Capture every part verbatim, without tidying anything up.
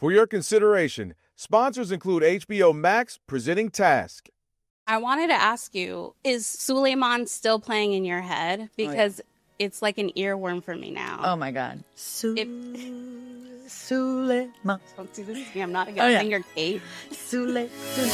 For your consideration, sponsors include H B O Max presenting Task. I wanted to ask you, is Suleiman still playing in your head? Because oh, yeah. It's like an earworm for me now. Oh, my God. Su- it- Suleiman. Don't do this to me. I'm not a good oh, yeah. singer, Kate. Suleiman.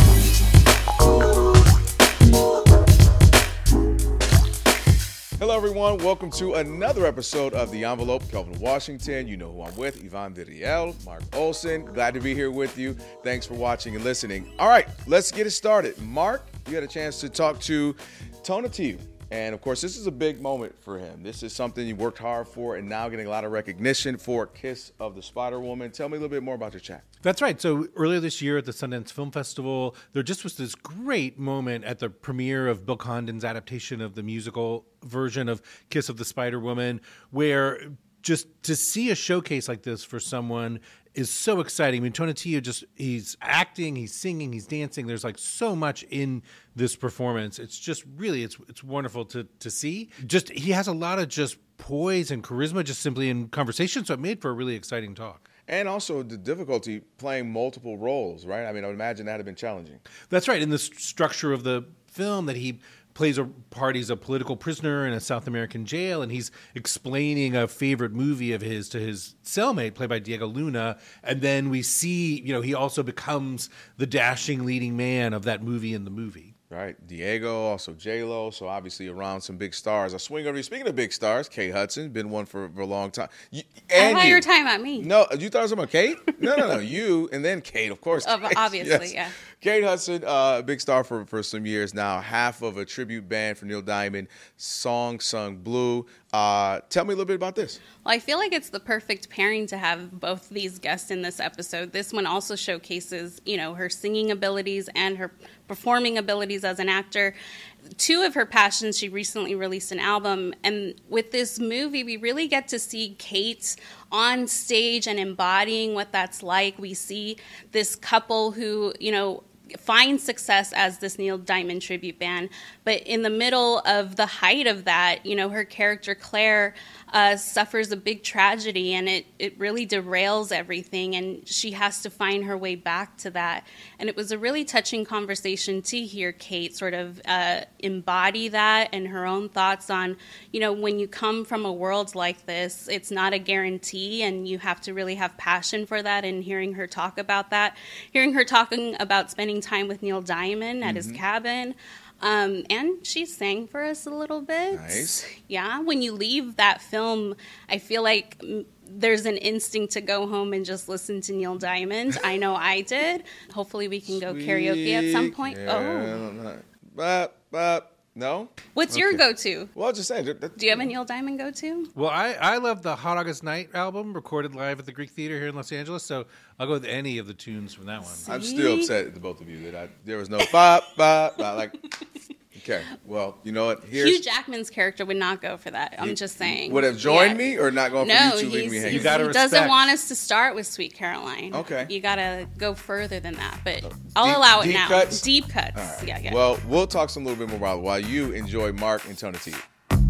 Hello, everyone. Welcome to another episode of The Envelope. Kelvin Washington. You know who I'm with. Yvonne Viriel, Mark Olson. Glad to be here with you. Thanks for watching and listening. All right, let's get it started. Mark, you had a chance to talk to Tona Tiu. And, of course, this is a big moment for him. This is something you worked hard for and now getting a lot of recognition for Kiss of the Spider-Woman. Tell me a little bit more about your chat. That's right. So earlier this year at the Sundance Film Festival, there just was this great moment at the premiere of Bill Condon's adaptation of the musical version of Kiss of the Spider-Woman, where just to see a showcase like this for someone is so exciting. I mean, Tona Tiu just, he's acting, he's singing, he's dancing. There's like so much in this performance. It's just really, it's it's wonderful to to see. Just, he has a lot of just poise and charisma just simply in conversation. So it made for a really exciting talk. And also the difficulty playing multiple roles, right? I mean, I would imagine that had been challenging. That's right. In the st- structure of the film that he plays a part, he's a political prisoner in a South American jail, and he's explaining a favorite movie of his to his cellmate, played by Diego Luna. And then we see, you know, he also becomes the dashing leading man of that movie in the movie. Right. Diego, also J-Lo, so obviously around some big stars. I swing over to you. Speaking of big stars, Kate Hudson, been one for, for a long time. You, and I thought you. you were talking about me. No, you thought it was about Kate? No, no, no. You and then Kate, of course. Oh, obviously, yes. yeah. Kate Hudson, uh, a big star for, for some years now, half of a tribute band for Neil Diamond, song sung Blue. Uh, tell me a little bit about this. Well, I feel like it's the perfect pairing to have both these guests in this episode. This one also showcases, you know, her singing abilities and her performing abilities as an actor. Two of her passions, she recently released an album, and with this movie, we really get to see Kate on stage and embodying what that's like. We see this couple who, you know, find success as this Neil Diamond tribute band, but in the middle of the height of that, you know, her character Claire uh, suffers a big tragedy, and it, it really derails everything, and she has to find her way back to that. And it was a really touching conversation to hear Kate sort of uh, embody that and her own thoughts on, you know, when you come from a world like this, it's not a guarantee, and you have to really have passion for that. And hearing her talk about that, hearing her talking about spending time with Neil Diamond at mm-hmm. his cabin. Um, and she sang for us a little bit. Nice. Yeah. When you leave that film, I feel like there's an instinct to go home and just listen to Neil Diamond. I know I did. Hopefully we can go Sweet karaoke at some point. Oh. But, but, no? What's okay. your go-to? Well, just saying. Do you have a Neil Diamond go-to? Well, I, I love the Hot August Night album, recorded live at the Greek Theater here in Los Angeles, so I'll go with any of the tunes from that one. See? I'm still upset at the both of you that I, there was no bop, bop, bop, like... Okay, well, you know what? Here's, Hugh Jackman's character would not go for that. I'm he, just saying. Would have joined yeah. me or not going no, for you two leaving me hanging? You gotta he respect. doesn't want us to start with Sweet Caroline. Okay. You got to go further than that, but Uh, I'll deep, allow it deep now. Cuts? Deep cuts. Right. Yeah, yeah. Well, we'll talk some little bit more about it while you enjoy Mark and Tona Tiu.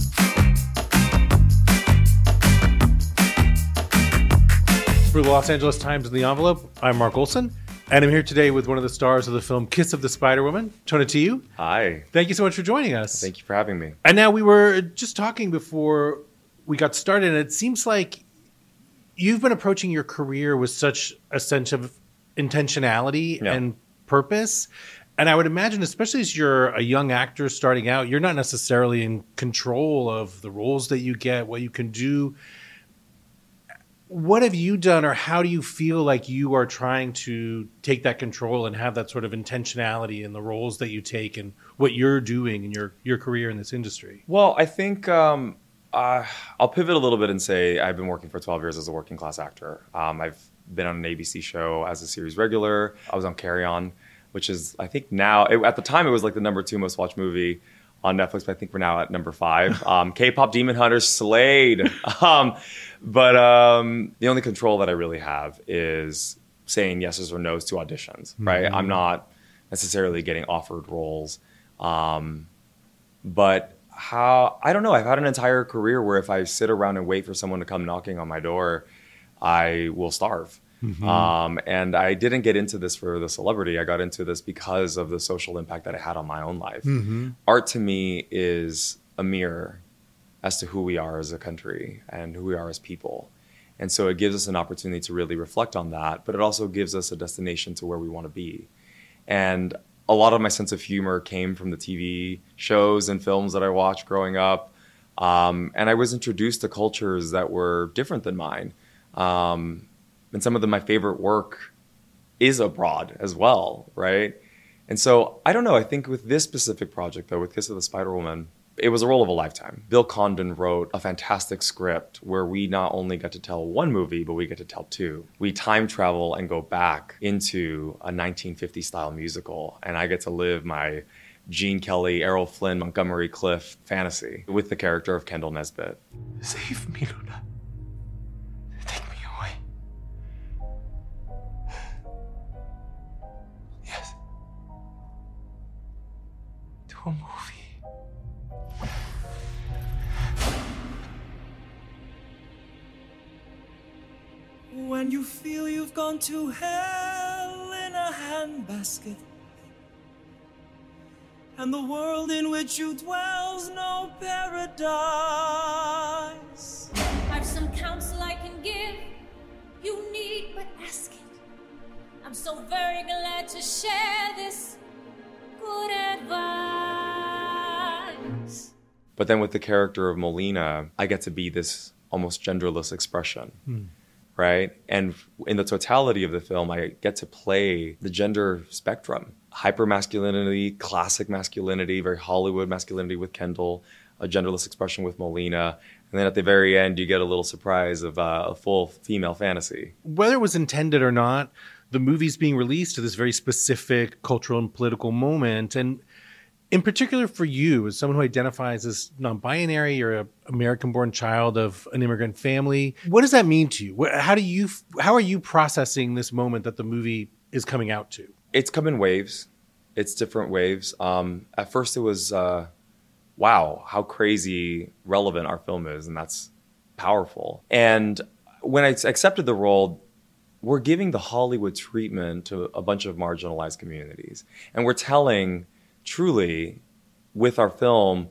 For the Los Angeles Times and The Envelope, I'm Mark Olson, and I'm here today with one of the stars of the film Kiss of the Spider-Woman, Tona Tiu. Hi. Thank you so much for joining us. Thank you for having me. And now we were just talking before we got started, and it seems like you've been approaching your career with such a sense of intentionality Yeah. and purpose. And I would imagine, especially as you're a young actor starting out, you're not necessarily in control of the roles that you get, what you can do. What have you done, or how do you feel like you are trying to take that control and have that sort of intentionality in the roles that you take and what you're doing in your, your career in this industry? Well, I think um, uh, I'll pivot a little bit and say I've been working for twelve years as a working class actor. Um, I've been on an A B C show as a series regular. I was on Carry On, which is, I think now, it, at the time it was like the number two most watched movie on Netflix, but I think we're now at number five. Um, K-pop Demon Hunters slayed. Um, but um, the only control that I really have is saying yeses or nos to auditions, right? Mm-hmm. I'm not necessarily getting offered roles. Um, but how, I don't know, I've had an entire career where if I sit around and wait for someone to come knocking on my door, I will starve. Mm-hmm. Um, and I didn't get into this for the celebrity. I got into this because of the social impact that it had on my own life. Mm-hmm. Art to me is a mirror as to who we are as a country and who we are as people. And so it gives us an opportunity to really reflect on that, but it also gives us a destination to where we want to be. And a lot of my sense of humor came from the T V shows and films that I watched growing up. Um, and I was introduced to cultures that were different than mine. Um, and some of the, my favorite work is abroad as well, right? And so, I don't know, I think with this specific project, though, with Kiss of the Spider Woman, it was a role of a lifetime. Bill Condon wrote a fantastic script where we not only get to tell one movie, but we get to tell two. We time travel and go back into a nineteen fifties style musical, and I get to live my Gene Kelly, Errol Flynn, Montgomery Clift fantasy with the character of Kendall Nesbitt. Save me, Luna. Take me away. Yes. To a movie. When you feel you've gone to hell in a handbasket, and the world in which you dwell's no paradise. I've some counsel I can give, you need but ask it. I'm so very glad to share this good advice. But then with the character of Molina, I get to be this almost genderless expression. Hmm. Right? And in the totality of the film, I get to play the gender spectrum. Hypermasculinity, classic masculinity, very Hollywood masculinity with Kendall, a genderless expression with Molina. And then at the very end, you get a little surprise of uh, a full female fantasy. Whether it was intended or not, the movie's being released to this very specific cultural and political moment. And in particular for you, as someone who identifies as non-binary, you're an American-born child of an immigrant family. What does that mean to you? How do you, how are you processing this moment that the movie is coming out to? It's come in waves. It's different waves. Um, at first it was, uh, wow, how crazy relevant our film is, and that's powerful. And when I accepted the role, we're giving the Hollywood treatment to a bunch of marginalized communities. And we're telling... truly, with our film,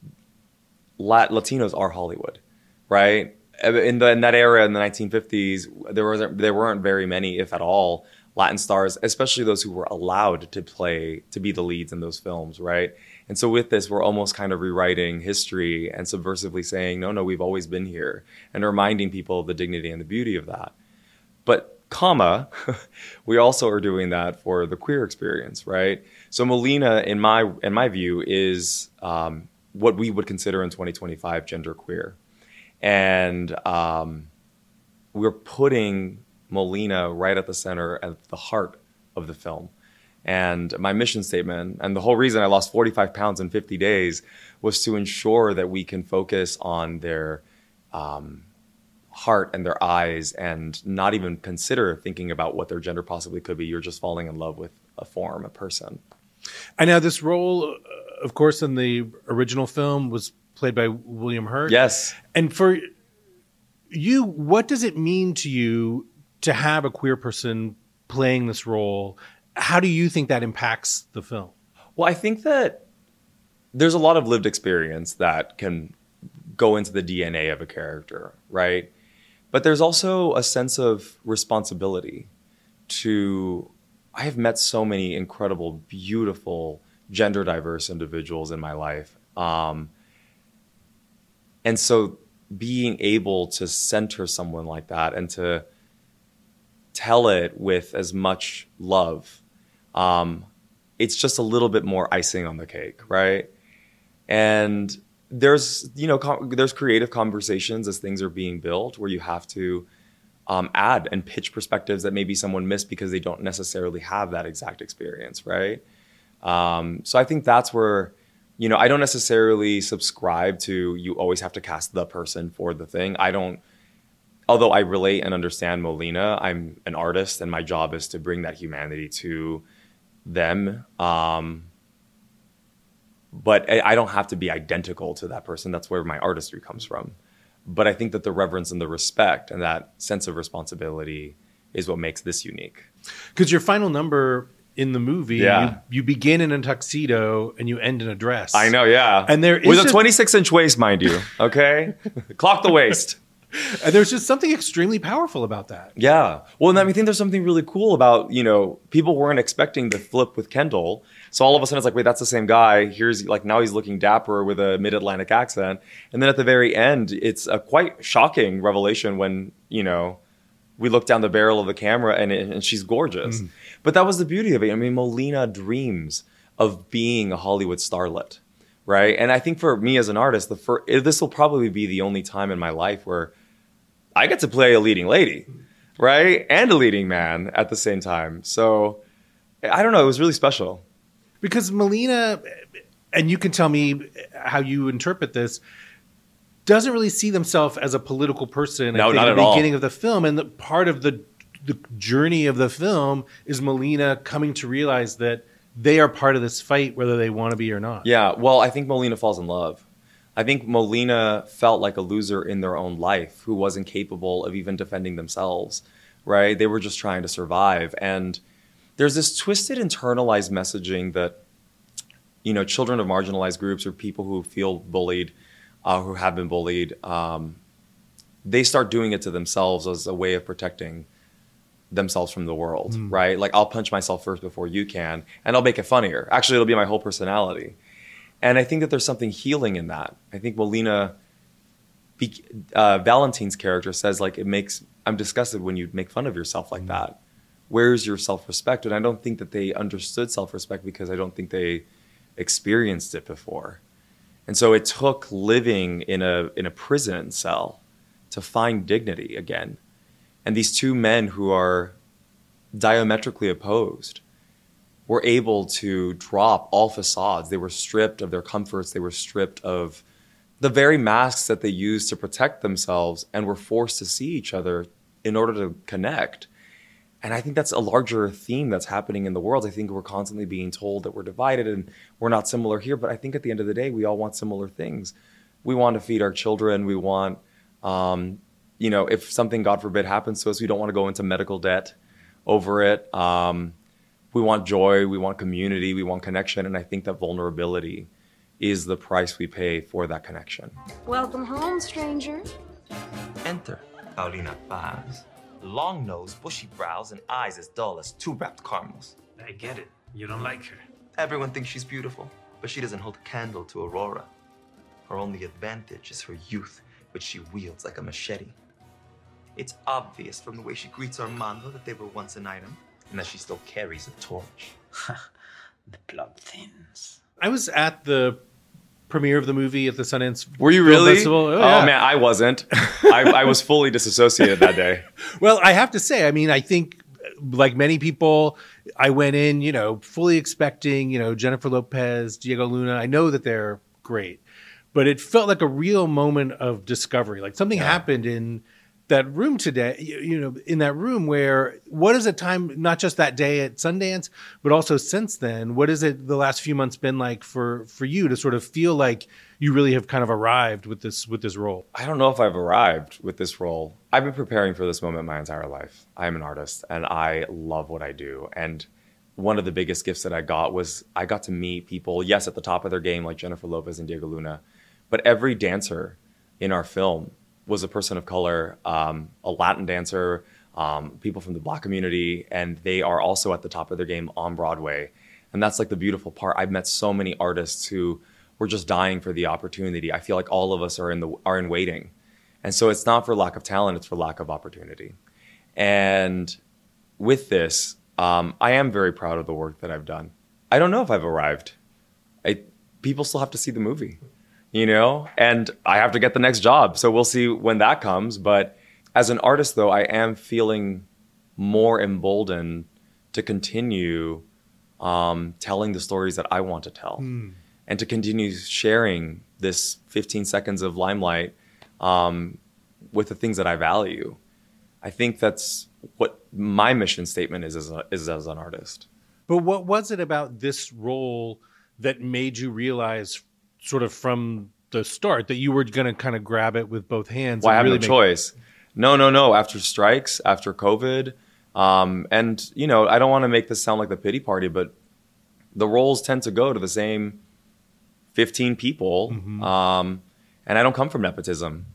Lat- Latinos are Hollywood, right? In, the, in that era, in the nineteen fifties, there wasn't, there weren't very many, if at all, Latin stars, especially those who were allowed to play, to be the leads in those films, right? And so with this, we're almost kind of rewriting history and subversively saying, no, no, we've always been here, and reminding people of the dignity and the beauty of that. But comma, we also are doing that for the queer experience, right? So Molina, in my in my view, is um, what we would consider in twenty twenty-five genderqueer. And um, we're putting Molina right at the center, at the heart of the film. And my mission statement, and the whole reason I lost forty-five pounds in fifty days, was to ensure that we can focus on their um, heart and their eyes and not even consider thinking about what their gender possibly could be. You're just falling in love with a form, a person. And now this role, of course, in the original film was played by William Hurt. Yes. And for you, what does it mean to you to have a queer person playing this role? How do you think that impacts the film? Well, I think that there's a lot of lived experience that can go into the D N A of a character, right? But there's also a sense of responsibility to... I have met so many incredible, beautiful, gender diverse individuals in my life. Um, and so being able to center someone like that and to tell it with as much love, um, it's just a little bit more icing on the cake, right? And there's, you know, com- there's creative conversations as things are being built where you have to Um, add and pitch perspectives that maybe someone missed because they don't necessarily have that exact experience, right? Um, so I think that's where, you know, I don't necessarily subscribe to you always have to cast the person for the thing. I don't, although I relate and understand Molina, I'm an artist and my job is to bring that humanity to them. Um, but I, I don't have to be identical to that person. That's where my artistry comes from. But I think that the reverence and the respect and that sense of responsibility is what makes this unique. Because your final number in the movie, Yeah. you, you begin in a tuxedo and you end in a dress. I know, yeah. And there is with a just- twenty-six inch waist, mind you. Okay, clock the waist. And there's just something extremely powerful about that. Yeah. Well, and I mean, I think there's something really cool about, you know, people weren't expecting the flip with Kendall. So all of a sudden it's like, wait, that's the same guy. Here's like, now he's looking dapper with a mid-Atlantic accent. And then at the very end, it's a quite shocking revelation when, you know, we look down the barrel of the camera and, it, and she's gorgeous. Mm. But that was the beauty of it. I mean, Molina dreams of being a Hollywood starlet, right? And I think for me as an artist, the first, this will probably be the only time in my life where I get to play a leading lady, right? And a leading man at the same time. So I don't know. It was really special. Because Molina, and you can tell me how you interpret this, doesn't really see themselves as a political person. No, I think not at at the all. beginning of the film. And the part of the, the journey of the film is Molina coming to realize that they are part of this fight, whether they want to be or not. Yeah. Well, I think Molina falls in love. I think Molina felt like a loser in their own life who wasn't capable of even defending themselves, right? They were just trying to survive. And there's this twisted internalized messaging that, you know, children of marginalized groups or people who feel bullied, uh, who have been bullied, um, they start doing it to themselves as a way of protecting themselves from the world, mm. right? Like, I'll punch myself first before you can, and I'll make it funnier. Actually, it'll be my whole personality. And I think that there's something healing in that. I think Molina, uh, Valentine's character says, like, it makes, I'm disgusted when you make fun of yourself like mm. that. Where's your self-respect? And I don't think that they understood self-respect because I don't think they experienced it before. And so it took living in a in a prison cell to find dignity again. And these two men who are diametrically opposed were able to drop all facades. They were stripped of their comforts. They were stripped of the very masks that they used to protect themselves and were forced to see each other in order to connect. And I think that's a larger theme that's happening in the world. I think we're constantly being told that we're divided and we're not similar here. But I think at the end of the day, we all want similar things. We want to feed our children. We want, um, you know, if something, God forbid, happens to us, we don't want to go into medical debt over it. Um, We want joy, we want community, we want connection, and I think that vulnerability is the price we pay for that connection. Welcome home, stranger. Enter Paulina Paz. Long nose, bushy brows, and eyes as dull as two wrapped caramels. I get it. You don't like her. Everyone thinks she's beautiful, but she doesn't hold a candle to Aurora. Her only advantage is her youth, which she wields like a machete. It's obvious from the way she greets Armando that they were once an item, and that she still carries a torch. The blood thins. I was at the premiere of the movie at the Sundance Were you Film really? Festival. Oh, yeah. man, I wasn't. I, I was fully disassociated that day. Well, I have to say, I mean, I think like many people, I went in, you know, fully expecting, you know, Jennifer Lopez, Diego Luna. I know that they're great, but it felt like a real moment of discovery. Like something yeah. happened in that room today, you, you know, in that room where what is a time, not just that day at Sundance, but also since then, what is it the last few months been like for, for you to sort of feel like you really have kind of arrived with this, with this role? I don't know if I've arrived with this role. I've been preparing for this moment my entire life. I'm an artist and I love what I do. And one of the biggest gifts that I got was I got to meet people, yes, at the top of their game, like Jennifer Lopez and Diego Luna, but every dancer in our film was a person of color, um, a Latin dancer, um, people from the Black community, and they are also at the top of their game on Broadway. And that's like the beautiful part. I've met so many artists who were just dying for the opportunity. I feel like all of us are in the are in waiting. And so it's not for lack of talent, it's for lack of opportunity. And with this, um, I am very proud of the work that I've done. I don't know if I've arrived. I, people still have to see the movie. You know, and I have to get the next job. So we'll see when that comes. But as an artist, though, I am feeling more emboldened to continue um, telling the stories that I want to tell mm. and to continue sharing this fifteen seconds of limelight um, with the things that I value. I think that's what my mission statement is as, a, is as an artist. But what was it about this role that made you realize sort of from the start that you were going to kind of grab it with both hands? Well, I have really no make... choice. No, no, no. After strikes, after COVID, Um, and, you know, I don't want to make this sound like the pity party, but the roles tend to go to the same fifteen people. Mm-hmm. Um, and I don't come from nepotism.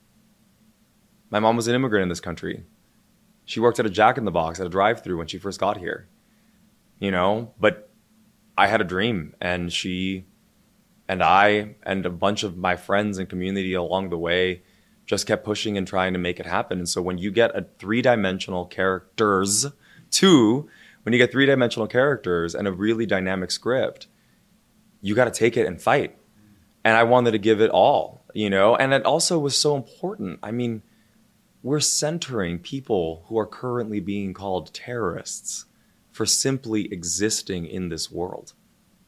My mom was an immigrant in this country. She worked at a Jack in the Box at a drive-thru when she first got here, you know, but I had a dream, and she and I and a bunch of my friends and community along the way just kept pushing and trying to make it happen. And so when you get a three-dimensional characters, two, when you get three-dimensional characters and a really dynamic script, you got to take it and fight. And I wanted to give it all, you know, and it also was so important. I mean, we're centering people who are currently being called terrorists for simply existing in this world.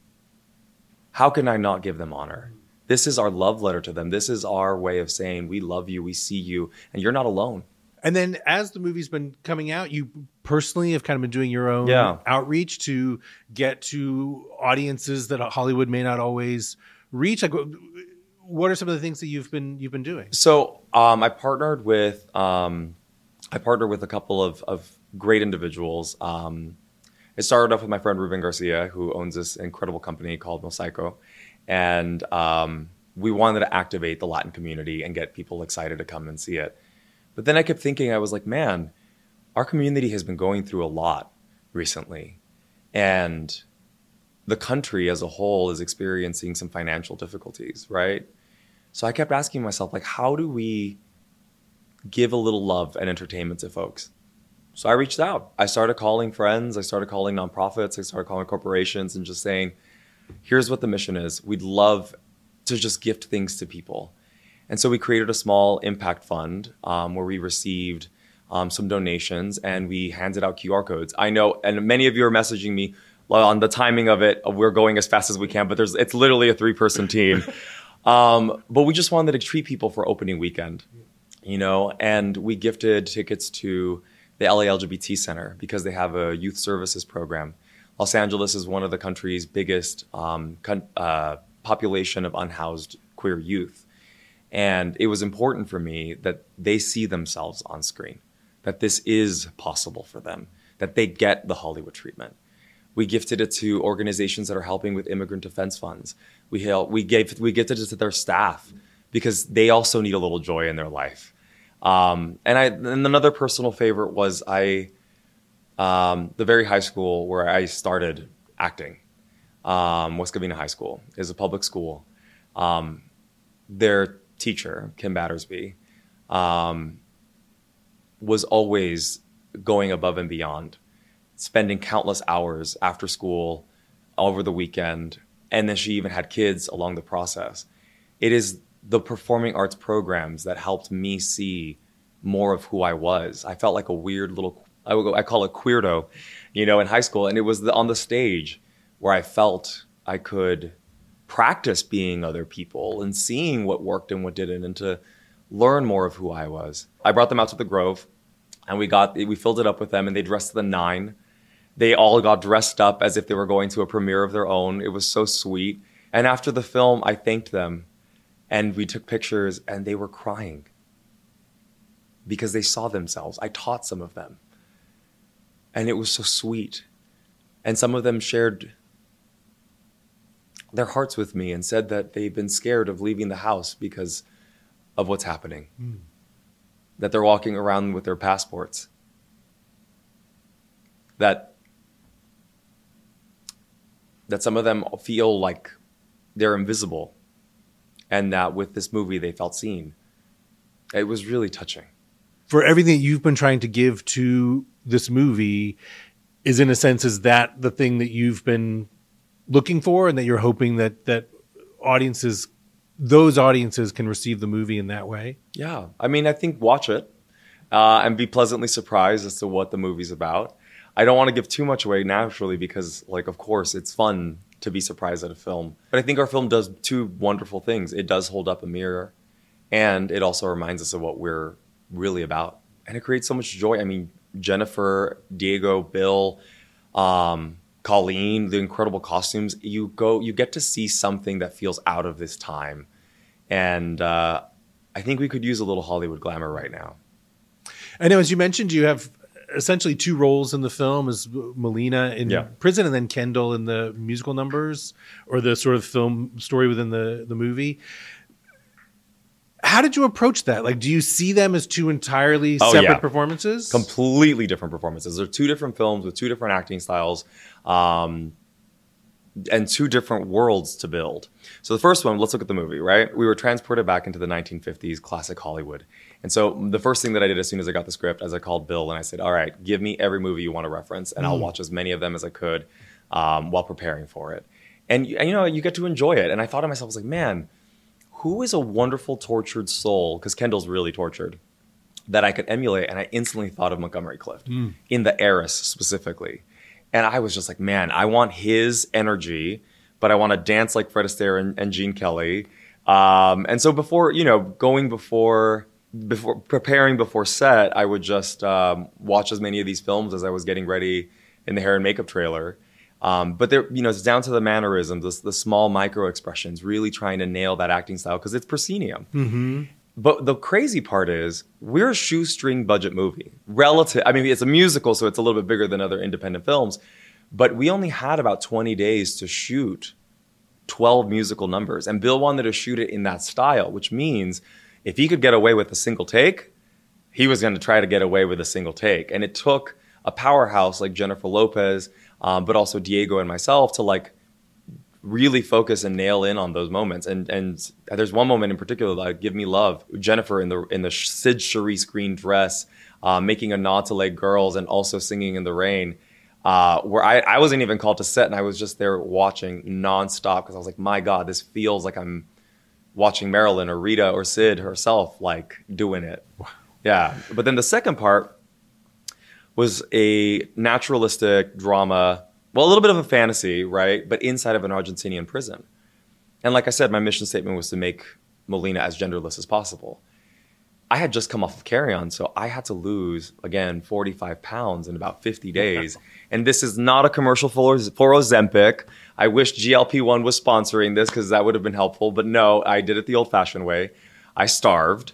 How can I not give them honor? This is our love letter to them. This is our way of saying, we love you, we see you, and you're not alone. And then as the movie's been coming out, you personally have kind of been doing your own yeah. outreach to get to audiences that Hollywood may not always reach. Like, what are some of the things that you've been you've been doing? So um, I partnered with um, I partnered with a couple of, of great individuals. Um, it started off with my friend Ruben Garcia, who owns this incredible company called Mosaico. And um, we wanted to activate the Latin community and get people excited to come and see it. But then I kept thinking, I was like, man, our community has been going through a lot recently. And the country as a whole is experiencing some financial difficulties, right? So I kept asking myself, like, how do we give a little love and entertainment to folks? So I reached out. I started calling friends. I started calling nonprofits. I started calling corporations and just saying, here's what the mission is. We'd love to just gift things to people. And so we created a small impact fund um, where we received um, some donations and we handed out Q R codes. I know, and many of you are messaging me well, on the timing of it. We're going as fast as we can, but there's it's literally a three-person team. um, but we just wanted to treat people for opening weekend, you know, and we gifted tickets to the L A L G B T Center because they have a youth services program. Los Angeles is one of the country's biggest um, con- uh, population of unhoused queer youth. And it was important for me that they see themselves on screen, that this is possible for them, that they get the Hollywood treatment. We gifted it to organizations that are helping with immigrant defense funds. We, help, we, gave, we gifted it to their staff because they also need a little joy in their life. Um, and, I, and another personal favorite was I... Um, the very high school where I started acting, um, West Covina High School, is a public school. Um, their teacher, Kim Battersby, um, was always going above and beyond, spending countless hours after school, over the weekend, and then she even had kids along the process. It is the performing arts programs that helped me see more of who I was. I felt like a weird little I would go, I call it queerdo, you know, in high school. And it was the, on the stage where I felt I could practice being other people and seeing what worked and what didn't and to learn more of who I was. I brought them out to the Grove and we got, we filled it up with them and they dressed to the nine. They all got dressed up as if they were going to a premiere of their own. It was so sweet. And after the film, I thanked them and we took pictures and they were crying because they saw themselves. I taught some of them. And it was so sweet. And some of them shared their hearts with me and said that they've been scared of leaving the house because of what's happening. Mm. That they're walking around with their passports. That, that some of them feel like they're invisible. And that with this movie, they felt seen. It was really touching. For everything that you've been trying to give to this movie, is in a sense, is that the thing that you've been looking for and that you're hoping that that audiences, those audiences can receive the movie in that way? Yeah. I mean, I think watch it uh, and be pleasantly surprised as to what the movie's about. I don't want to give too much away naturally because, like, of course, it's fun to be surprised at a film. But I think our film does two wonderful things. It does hold up a mirror and it also reminds us of what we're really about. And it creates so much joy. I mean, Jennifer, Diego, Bill, um, Colleen, the incredible costumes. You go, you get to see something that feels out of this time. And uh, I think we could use a little Hollywood glamour right now. I know, as you mentioned, you have essentially two roles in the film, as Melina in Yeah. prison and then Kendall in the musical numbers or the sort of film story within the, the movie. How did you approach that? Like, do you see them as two entirely Oh, separate yeah. performances? Completely different performances. They're two different films with two different acting styles. Um, and two different worlds to build. So the first one, let's look at the movie, right? We were transported back into the nineteen fifties classic Hollywood. And so the first thing that I did as soon as I got the script, as I called Bill and I said, all right, give me every movie you want to reference and I'll Mm. watch as many of them as I could um, while preparing for it. And, and, you know, you get to enjoy it. And I thought to myself, I was like, man, who is a wonderful tortured soul? Because Kendall's really tortured. That I could emulate. And I instantly thought of Montgomery Clift Mm. in The Heiress specifically. And I was just like, man, I want his energy, but I want to dance like Fred Astaire and, and Gene Kelly. Um, and so before, you know, going before, before preparing before set, I would just um, watch as many of these films as I was getting ready in the hair and makeup trailer. Um, but there, you know, it's down to the mannerisms, the, the small micro expressions, really trying to nail that acting style because it's proscenium. Mm-hmm. But the crazy part is we're a shoestring budget movie. Relative, I mean, it's a musical, so it's a little bit bigger than other independent films. But we only had about twenty days to shoot twelve musical numbers. And Bill wanted to shoot it in that style, which means if he could get away with a single take, he was going to try to get away with a single take. And it took a powerhouse like Jennifer Lopez, um, but also Diego and myself to like really focus and nail in on those moments. And and there's one moment in particular, like Give Me Love, Jennifer in the in the Sid Charisse green dress, uh, making a nod to like Girls and also Singing in the Rain, uh, where I, I wasn't even called to set and I was just there watching nonstop because I was like, my God, this feels like I'm watching Marilyn or Rita or Sid herself like doing it. Wow. Yeah. But then the second part was a naturalistic drama. Well, a little bit of a fantasy, right? But inside of an Argentinian prison. And like I said, my mission statement was to make Melina as genderless as possible. I had just come off of Carry On, so I had to lose, again, forty-five pounds in about fifty days. And this is not a commercial for, for Ozempic. I wish G L P one was sponsoring this because that would have been helpful. But no, I did it the old-fashioned way. I starved.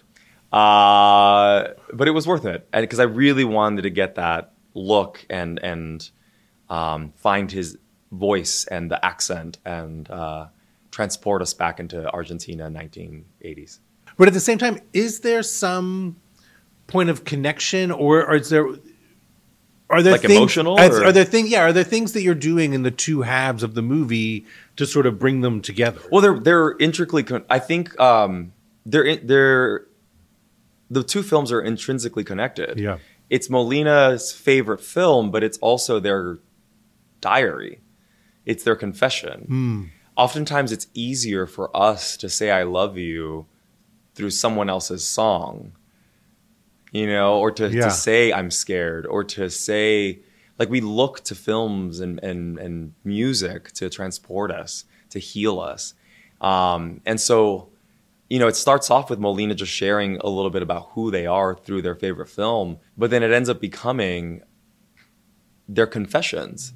Uh, but it was worth it. And because I really wanted to get that look and and um, find his voice and the accent and uh, transport us back into Argentina nineteen eighties. But at the same time, is there some point of connection, or, or is there are there like things, emotional? Are, Or? are there things? Yeah, are there things that you're doing in the two halves of the movie to sort of bring them together? Well, they're they're intricately. Con- I think um, they're in, they're the two films are intrinsically connected. Yeah, it's Molina's favorite film, but it's also their diary. It's their confession. Mm. Oftentimes, it's easier for us to say "I love you" through someone else's song, you know, or to, Yeah. to say I'm scared, or to say, like, we look to films and, and, and music to transport us, to heal us. Um, and so, you know, it starts off with Molina just sharing a little bit about who they are through their favorite film, but then it ends up becoming their confessions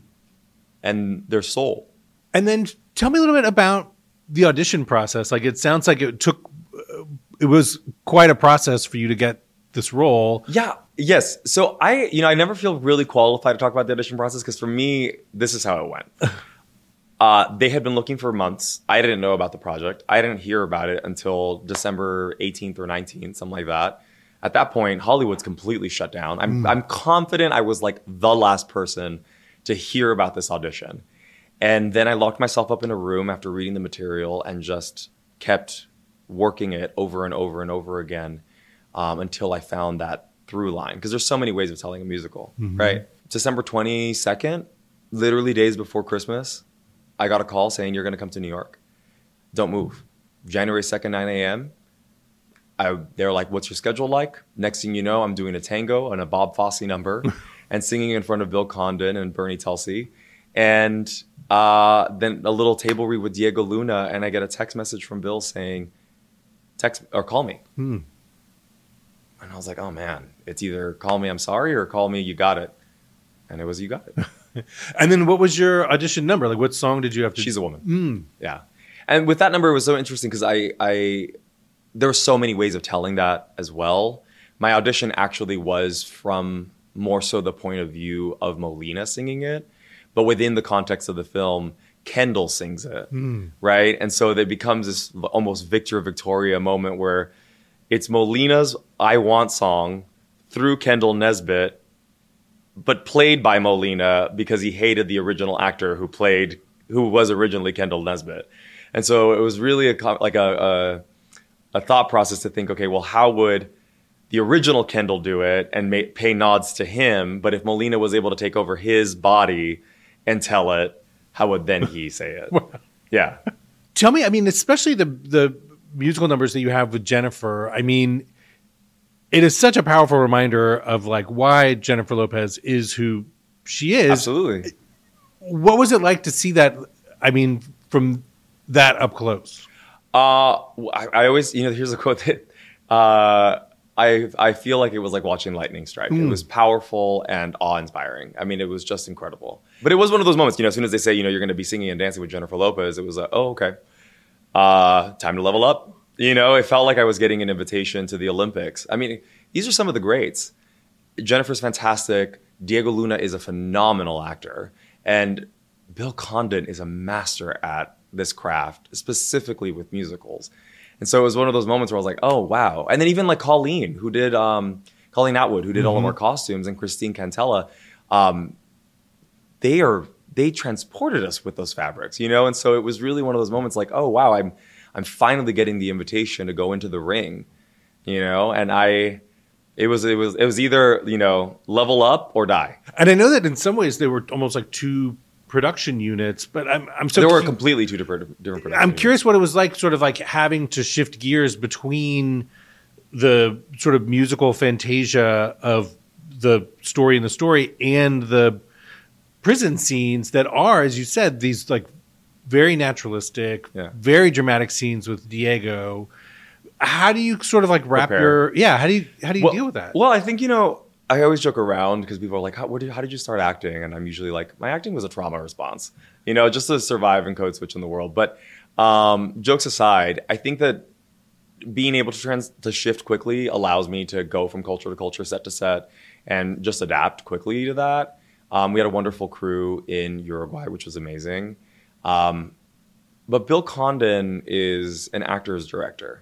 and their soul. And then tell me a little bit about the audition process. Like, it sounds like it took, uh, it was quite a process for you to get this role. Yeah. Yes. So I, you know, I never feel really qualified to talk about the audition process because for me, this is how it went. uh, they had been looking for months. I didn't know about the project. I didn't hear about it until December eighteenth or nineteenth, something like that. At that point, Hollywood's completely shut down. I'm, Mm. I'm confident I was like the last person to hear about this audition. And then I locked myself up in a room after reading the material and just kept working it over and over and over again um, until I found that through line. Because there's so many ways of telling a musical, Mhm. right? December twenty-second, literally days before Christmas, I got a call saying, you're going to come to New York. Don't move. January second, nine a.m., I, they're like, what's your schedule like? Next thing you know, I'm doing a tango and a Bob Fosse number and singing in front of Bill Condon and Bernie Telsey. And uh, then a little table read with Diego Luna, and I get a text message from Bill saying, text or call me. Hmm. And I was like, oh man, it's either call me I'm sorry or call me you got it. And it was you got it. And then what was your audition number? Like, what song did you have to She's a Woman. Mm. Yeah. And with that number, it was so interesting because I, I, there were so many ways of telling that as well. My audition actually was from more so the point of view of Molina singing it, but within the context of the film, Kendall sings it, Mm. right? And so it becomes this almost Victor Victoria moment where it's Molina's I Want song through Kendall Nesbitt, but played by Molina because he hated the original actor who played, who was originally Kendall Nesbitt. And so it was really a co- like a, a, a thought process to think, okay, well, how would the original Kendall do it and may, pay nods to him? But if Molina was able to take over his body and tell it, how would then he say it? Yeah. Tell me, I mean, especially the the musical numbers that you have with Jennifer. I mean, it is such a powerful reminder of like why Jennifer Lopez is who she is. Absolutely. What was it like to see that? I mean, from that up close. Uh, I, I always, you know, here's a quote that uh, I I feel like it was like watching lightning strike. Mm. It was powerful and awe-inspiring. I mean, it was just incredible. But it was one of those moments, you know, as soon as they say, you know, you're going to be singing and dancing with Jennifer Lopez, it was like, oh, okay, uh, time to level up. You know, it felt like I was getting an invitation to the Olympics. I mean, these are some of the greats. Jennifer's fantastic. Diego Luna is a phenomenal actor. And Bill Condon is a master at this craft, specifically with musicals. And so it was one of those moments where I was like, oh, wow. And then even like Colleen, who did, um, Colleen Atwood, who did all of our costumes, and Christine Cantella, um, they are, they transported us with those fabrics, you know? And so it was really one of those moments like, oh, wow, I'm, I'm finally getting the invitation to go into the ring, you know? And I, it was, it was, it was either, you know, level up or die. And I know that in some ways they were almost like two production units, but I'm, I'm so there were cu- completely two different, different production I'm units. curious what it was like, sort of like having to shift gears between the sort of musical fantasia of the story in the story and the prison scenes that are, as you said, these like very naturalistic, Yeah. very dramatic scenes with Diego. How do you sort of like wrap Prepare. your yeah? How do you how do you well, deal with that? Well, I think, you know, I always joke around because people are like, how, what did, how did you start acting? And I'm usually like, my acting was a trauma response, you know, just to survive and code switch in the world. But um, jokes aside, I think that being able to trans to shift quickly allows me to go from culture to culture, set to set, and just adapt quickly to that. Um, we had a wonderful crew in Uruguay, which was amazing. Um, but Bill Condon is an actor's director.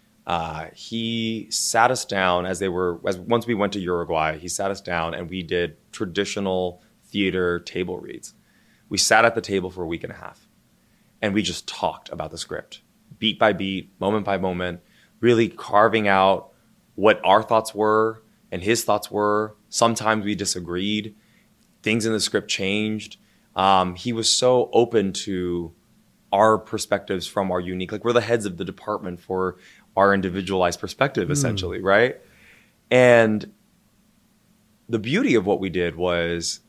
Uh, he sat us down as they were, as once we went to Uruguay, he sat us down and we did traditional theater table reads. We sat at the table for a week and a half and we just talked about the script, beat by beat, moment by moment, really carving out what our thoughts were and his thoughts were. Sometimes we disagreed. Things in the script changed. Um, he was so open to our perspectives from our unique, like we're the heads of the department for our individualized perspective, essentially, mm. right? And the beauty of what we did was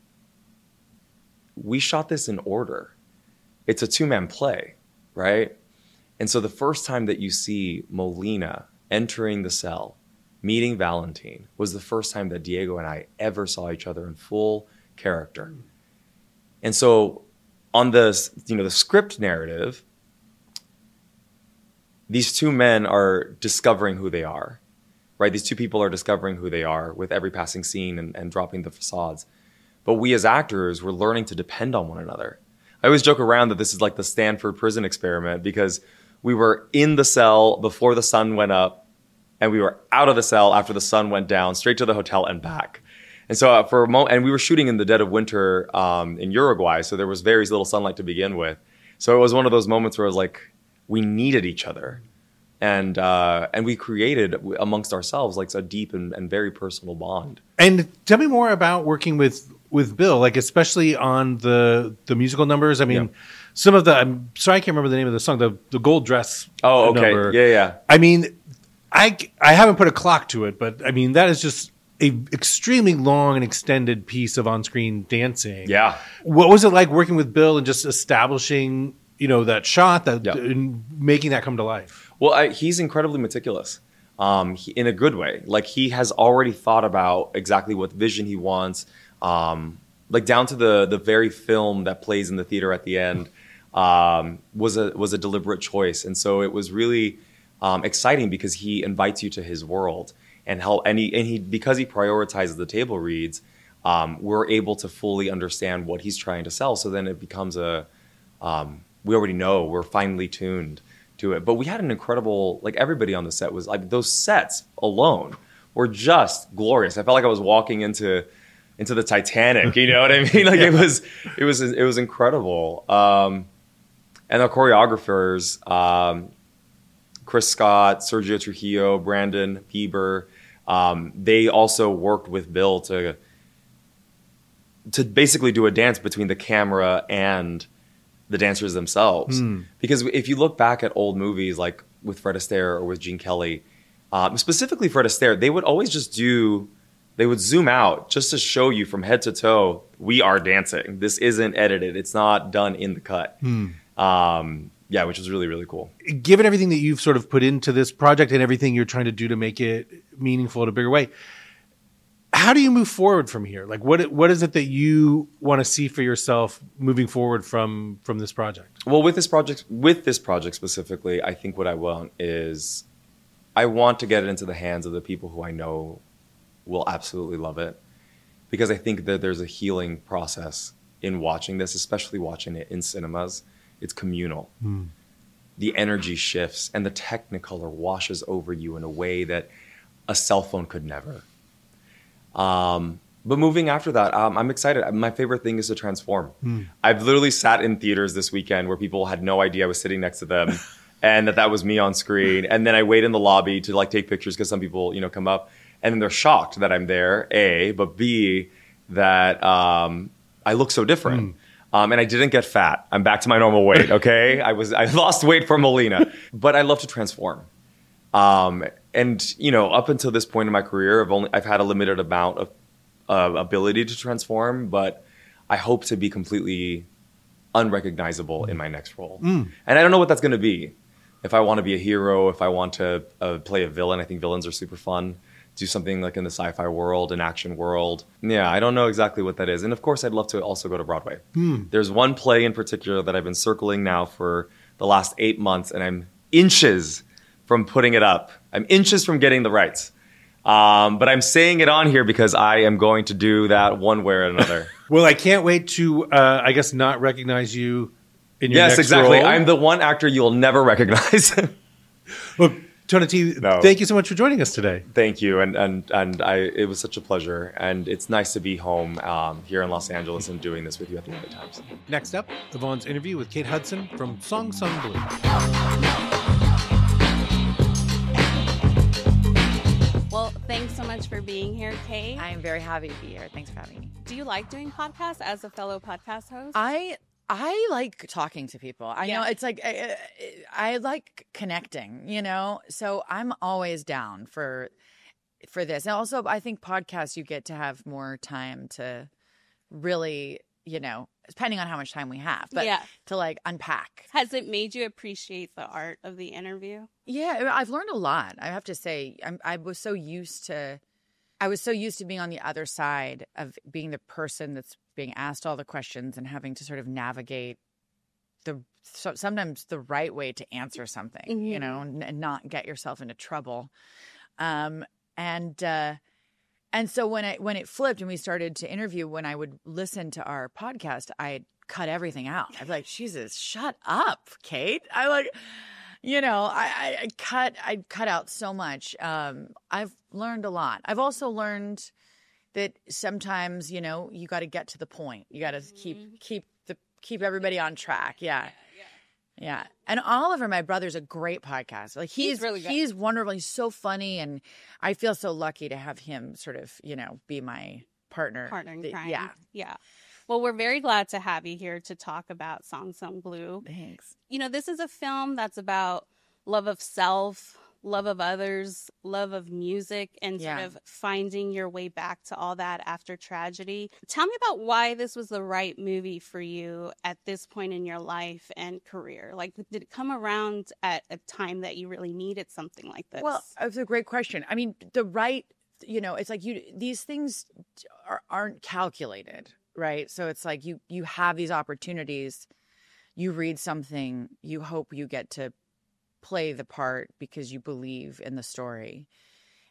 we shot this in order. It's a two-man play, right? And so the first time that you see Molina entering the cell, meeting Valentine, was the first time that Diego and I ever saw each other in full character. And so on the, you know, the script narrative, these two men are discovering who they are, right? These two people are discovering who they are with every passing scene and, and dropping the facades. But we as actors, we're learning to depend on one another. I always joke around that this is like the Stanford prison experiment because we were in the cell before the sun went up and we were out of the cell after the sun went down, straight to the hotel and back. And so uh, for a moment, and we were shooting in the dead of winter um, in Uruguay, so there was very little sunlight to begin with. So it was one of those moments where it was like, we needed each other. And uh, and we created amongst ourselves like a deep and, and very personal bond. And tell me more about working with, with Bill, like especially on the the musical numbers. I mean, yeah. some of the, I'm sorry, I can't remember the name of the song, the, the gold dress Oh, okay. number. Yeah, yeah. I mean, I, I haven't put a clock to it, but I mean, that is just a extremely long and extended piece of on-screen dancing. Yeah. What was it like working with Bill and just establishing, you know, that shot, that yeah. and making that come to life? Well, I, he's incredibly meticulous, um, he, in a good way. Like he has already thought about exactly what vision he wants, um, like down to the the very film that plays in the theater at the end um, was a was a deliberate choice, and so it was really um, exciting because he invites you to his world. and help. And he, and he because he prioritizes the table reads, um, we're able to fully understand what he's trying to sell. So then it becomes a, um, we already know, we're finely tuned to it. But we had an incredible, like everybody on the set was like, those sets alone were just glorious. I felt like I was walking into into the Titanic, you know what I mean? Like yeah. it was it was it was incredible. Um, and the choreographers, um, Chris Scott, Sergio Trujillo, Brandon Bieber, um, they also worked with Bill to to basically do a dance between the camera and the dancers themselves. Mm. Because if you look back at old movies like with Fred Astaire or with Gene Kelly, um, specifically Fred Astaire, they would always just do, they would zoom out just to show you from head to toe, we are dancing. This isn't edited. It's not done in the cut. Mm. Um, yeah, which was really, really cool. Given everything that you've sort of put into this project and everything you're trying to do to make it meaningful in a bigger way, how do you move forward from here? Like, what what is it that you want to see for yourself moving forward from from this project? Well, with this project, with this project specifically, I think what I want is, I want to get it into the hands of the people who I know will absolutely love it, because I think that there's a healing process in watching this, especially watching it in cinemas. It's communal. Mm. The energy shifts, and the Technicolor washes over you in a way that a cell phone could never. Um, but moving after that, um, I'm excited. My favorite thing is to transform. Mm. I've literally sat in theaters this weekend where people had no idea I was sitting next to them and that that was me on screen. And then I wait in the lobby to like take pictures because some people, you know, come up and then they're shocked that I'm there, A, but B, that um, I look so different. Mm. Um, and I didn't get fat. I'm back to my normal weight, okay? I was I lost weight for Molina. But I love to transform. Um, and, you know, up until this point in my career, I've only I've had a limited amount of uh, ability to transform, but I hope to be completely unrecognizable in my next role. Mm. And I don't know what that's going to be. If I want to be a hero, if I want to uh, play a villain, I think villains are super fun. Do something like in the sci-fi world, an action world. Yeah, I don't know exactly what that is. And of course, I'd love to also go to Broadway. Mm. There's one play in particular that I've been circling now for the last eight months, and I'm inches from putting it up. I'm inches from getting the rights. Um, but I'm saying it on here because I am going to do that one way or another. Well, I can't wait to, uh, I guess, not recognize you in your yes, next exactly. role. I'm the one actor you'll never recognize. Well, Tony T, no. Thank you so much for joining us today. Thank you, and and and I, it was such a pleasure, and it's nice to be home um, here in Los Angeles and doing this with you at the right times. Next up, Yvonne's interview with Kate Hudson from Song Sung Blue. Well, thanks so much for being here, Kate. I am very happy to be here. Thanks for having me. Do you like doing podcasts as a fellow podcast host? I I like talking to people. I yeah. know it's like I, I like connecting, you know. So I'm always down for for this. And also, I think podcasts you get to have more time to really, you know, depending on how much time we have, but yeah. to like unpack. Has it made you appreciate the art of the interview? Yeah, I've learned a lot. I have to say, I'm, I was so used to, I was so used to being on the other side of being the person that's being asked all the questions and having to sort of navigate the so, sometimes the right way to answer something, mm-hmm. you know, and, and not get yourself into trouble. Um, and uh, and so when it when it flipped and we started to interview, when I would listen to our podcast, I cut everything out. I'd be like, Jesus, shut up, Kate. I like. You know, I, I, I cut I cut out so much. Um, I've learned a lot. I've also learned that sometimes, you know, you got to get to the point. You got to mm-hmm. keep keep the keep everybody on track. Yeah. yeah, yeah, yeah. And Oliver, my brother's a great podcast. Like he's, he's really good. He's wonderful. He's so funny, and I feel so lucky to have him sort of, you know, be my partner. Partner in crime. Yeah, yeah. Well, we're very glad to have you here to talk about Song Sung Blue. Thanks. You know, this is a film that's about love of self, love of others, love of music, and yeah. sort of finding your way back to all that after tragedy. Tell me about why this was the right movie for you at this point in your life and career. Like, did it come around at a time that you really needed something like this? Well, it's a great question. I mean, the right, you know, it's like you these things are, aren't calculated. Right. So it's like you you have these opportunities. You read something. You hope you get to play the part because you believe in the story.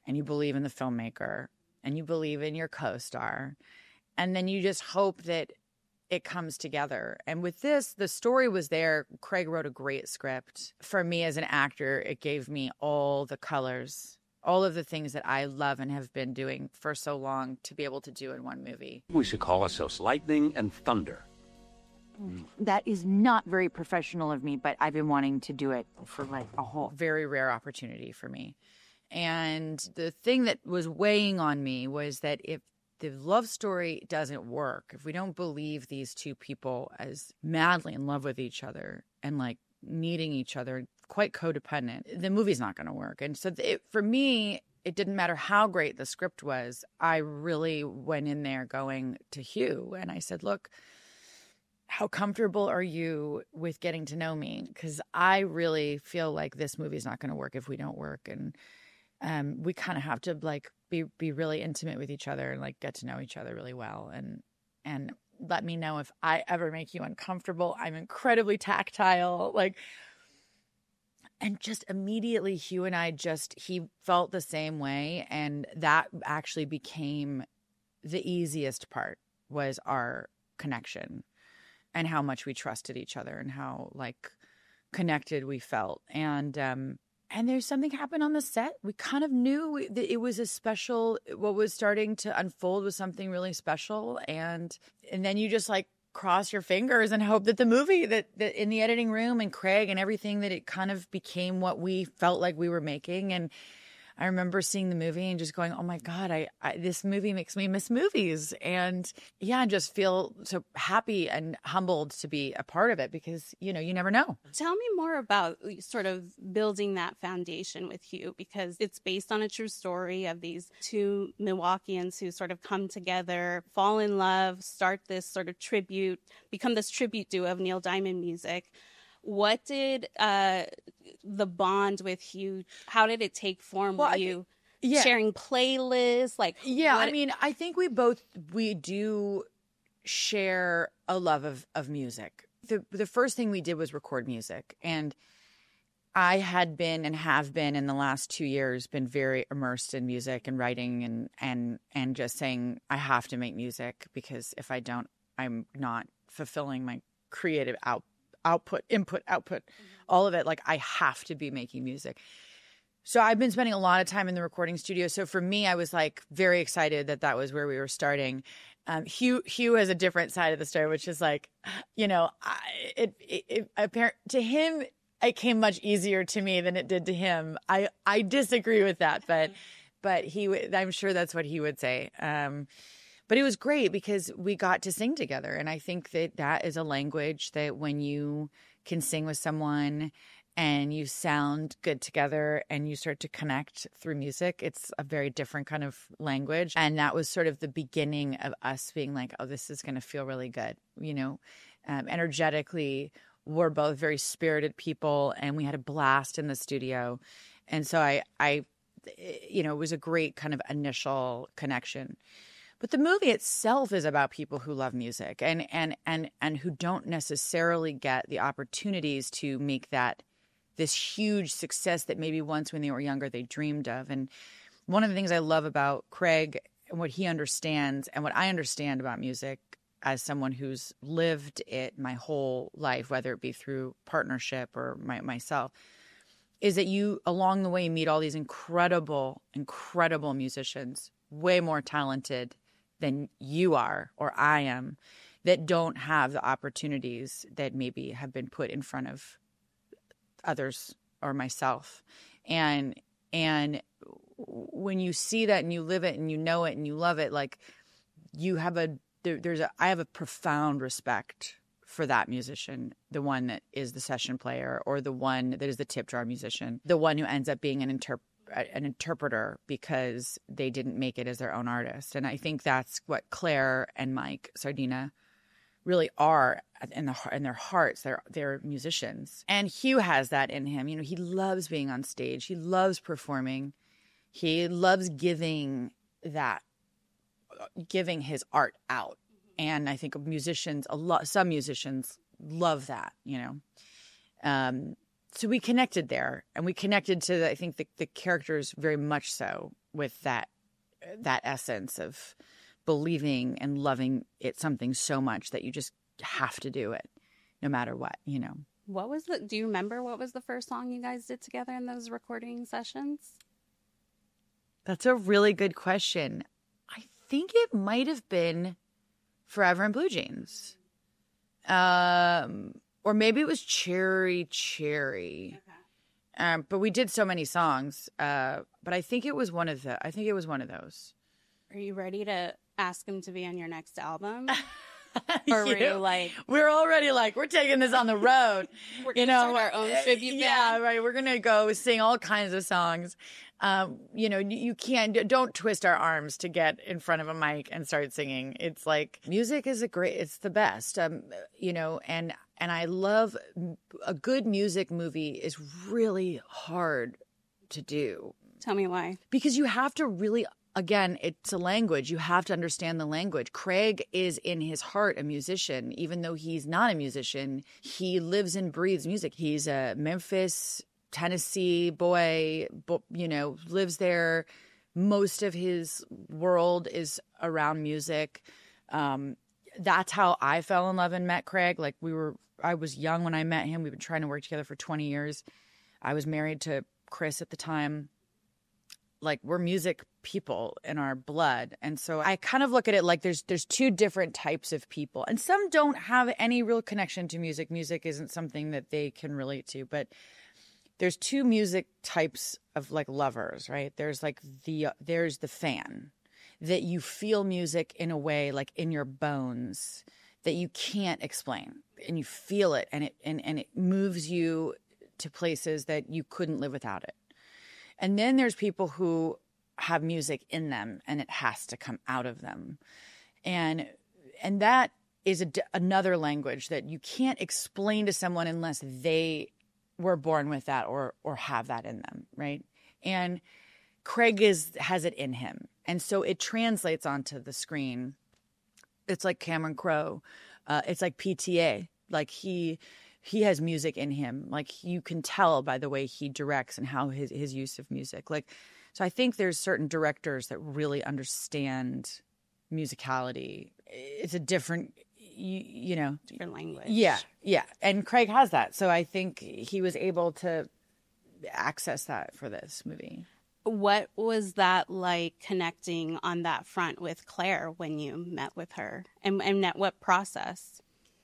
and you believe in the filmmaker and you believe in your co-star. And then you just hope that it comes together. And with this, the story was there. Craig wrote a great script. For me as an actor, it gave me all the colors, all of the things that I love and have been doing for so long to be able to do in one movie. We should call ourselves Lightning and Thunder. That is not very professional of me, but I've been wanting to do it for like a whole... Very rare opportunity for me. And the thing that was weighing on me was that if the love story doesn't work, if we don't believe these two people as madly in love with each other and like needing each other, quite codependent, the movie's not going to work. And so it, for me, it didn't matter how great the script was. I really went in there going to Hugh and I said, look, how comfortable are you with getting to know me? Because I really feel like this movie's not going to work if we don't work. And um, we kind of have to like be be really intimate with each other and like get to know each other really well. And and let me know if I ever make you uncomfortable. I'm incredibly tactile. Like, and just immediately Hugh and I just, he felt the same way. And that actually became the easiest part, was our connection and how much we trusted each other and how like connected we felt. And, um, and there's something happened on the set. We kind of knew that it was a special, what was starting to unfold was something really special. And, and then you just like cross your fingers and hope that the movie, that, that in the editing room and Craig and everything, that it kind of became what we felt like we were making. And I remember seeing the movie and just going, oh my God, I, I this movie makes me miss movies. And yeah, I just feel so happy and humbled to be a part of it because, you know, you never know. Tell me more about sort of building that foundation with Hugh, because it's based on a true story of these two Milwaukeeans who sort of come together, fall in love, start this sort of tribute, become this tribute duo of Neil Diamond music. What did uh, the bond with Hugh, how did it take form well, with you? Yeah. Sharing playlists? Like, yeah, what... I mean, I think we both, we do share a love of, of music. The, the first thing we did was record music. And I had been and have been in the last two years been very immersed in music and writing and, and, and just saying, I have to make music because if I don't, I'm not fulfilling my creative output. output, input, output, mm-hmm. all of it. Like I have to be making music. So I've been spending a lot of time in the recording studio. So for me, I was like very excited that that was where we were starting. Um, Hugh, Hugh has a different side of the story, which is like, you know, I, it, it, it apparent to him, it came much easier to me than it did to him. I, I disagree with that, but, but he, I'm sure that's what he would say. Um, But it was great because we got to sing together. And I think that that is a language that when you can sing with someone and you sound good together and you start to connect through music, it's a very different kind of language. And that was sort of the beginning of us being like, oh, this is going to feel really good. You know, um, energetically, we're both very spirited people and we had a blast in the studio. And so I, I, you know, it was a great kind of initial connection. But the movie itself is about people who love music and and and and who don't necessarily get the opportunities to make that this huge success that maybe once when they were younger they dreamed of. And one of the things I love about Craig and what he understands and what I understand about music as someone who's lived it my whole life, whether it be through partnership or my, myself, is that you along the way meet all these incredible, incredible musicians, way more talented than you are or I am, that don't have the opportunities that maybe have been put in front of others or myself. And and when you see that and you live it and you know it and you love it, like you have a there, there's a I have a profound respect for that musician, the one that is the session player or the one that is the tip jar musician, the one who ends up being an interpreter an interpreter because they didn't make it as their own artist. And I think that's what Claire and Mike Sardina really are in the in their hearts. They're they're musicians. And Hugh has that in him. You know, he loves being on stage. He loves performing. He loves giving that giving his art out. And I think musicians a lot some musicians love that, you know. Um So we connected there and we connected to, the, I think, the, the characters very much so. with that that essence of believing and loving it something so much that you just have to do it no matter what, you know. What was the, do you remember what was the first song you guys did together in those recording sessions? That's a really good question. I think it might have been Forever in Blue Jeans. Um, or maybe it was Cherry Cherry. Okay. Um, but we did so many songs. Uh, but I think it was one of the, I think it was one of those. Are you ready to ask him to be on your next album? Or were you, you like, we're already like, we're taking this on the road. We're you gonna know, start our own tribute band. Yeah, right. We're gonna go sing all kinds of songs. Um, you know, you, you can't, don't twist our arms to get in front of a mic and start singing. It's like, music is a great, it's the best. Um, you know, and and I love a good music movie is really hard to do. Tell me why. Because you have to really. Again, it's a language. You have to understand the language. Craig is in his heart a musician, even though he's not a musician. He lives and breathes music. He's a Memphis, Tennessee boy, you know, lives there. Most of his world is around music. Um, that's how I fell in love and met Craig. Like we were, I was young when I met him. We've been trying to work together for twenty years. I was married to Chris at the time. Like we're music people in our blood. And so I kind of look at it like there's there's two different types of people. And some don't have any real connection to music. Music isn't something that they can relate to. But there's two music types of like lovers, right? There's like the there's the fan that you feel music in a way like in your bones that you can't explain. And you feel it and it and, and it moves you to places that you couldn't live without it. And then there's people who have music in them and it has to come out of them. And and that is a, another language that you can't explain to someone unless they were born with that or or have that in them, right? And Craig is has it in him. And so it translates onto the screen. It's like Cameron Crowe. Uh, it's like P T A. Like he... He has music in him. Like you can tell by the way he directs and how his, his use of music. Like, so I think there's certain directors that really understand musicality. It's a different, you, you know, different language. Yeah. Yeah. And Craig has that. So I think he was able to access that for this movie. What was that like connecting on that front with Claire when you met with her and, and at what process?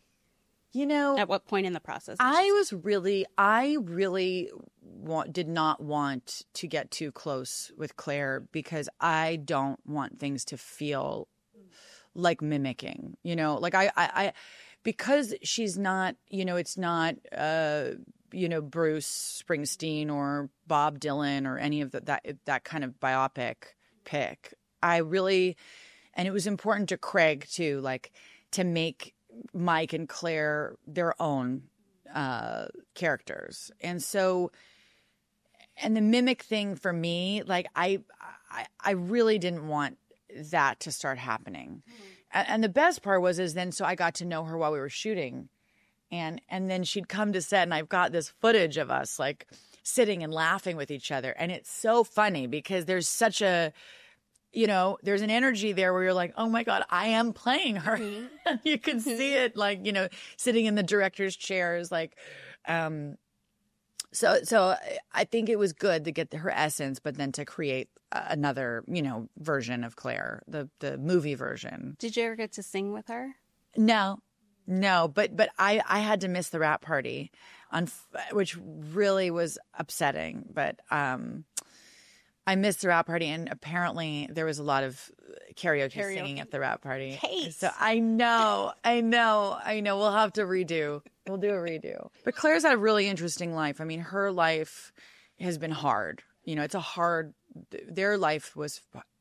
You know, at what point in the process? I was really, I really want, did not want to get too close with Claire because I don't want things to feel like mimicking, you know, like I, I, I because she's not, you know, it's not, uh, you know, Bruce Springsteen or Bob Dylan or any of the, that, that kind of biopic pick. I really, and it was important to Craig too, like to make Mike and Claire their own uh, characters. And so, and the mimic thing for me, like I, I, I really didn't want that to start happening. Mm-hmm. And, and the best part was, is then, so I got to know her while we were shooting and, and then she'd come to set and I've got this footage of us like sitting and laughing with each other. And it's so funny because there's such a, you know, there's an energy there where you're like, oh my God, I am playing her. Mm-hmm. You can see it like, you know, sitting in the director's chairs. Like, um, so, so I think it was good to get her essence, but then to create another, you know, version of Claire, the, the movie version. Did you ever get to sing with her? No, no, but, but I, I had to miss the rap party on, which really was upsetting, but, um, I missed the rap party, and apparently there was a lot of karaoke, karaoke. singing at the rap party. Hey. So I know, I know, I know. We'll have to redo. We'll do a redo. But Claire's had a really interesting life. I mean, her life has been hard. You know, it's a hard. Their life was,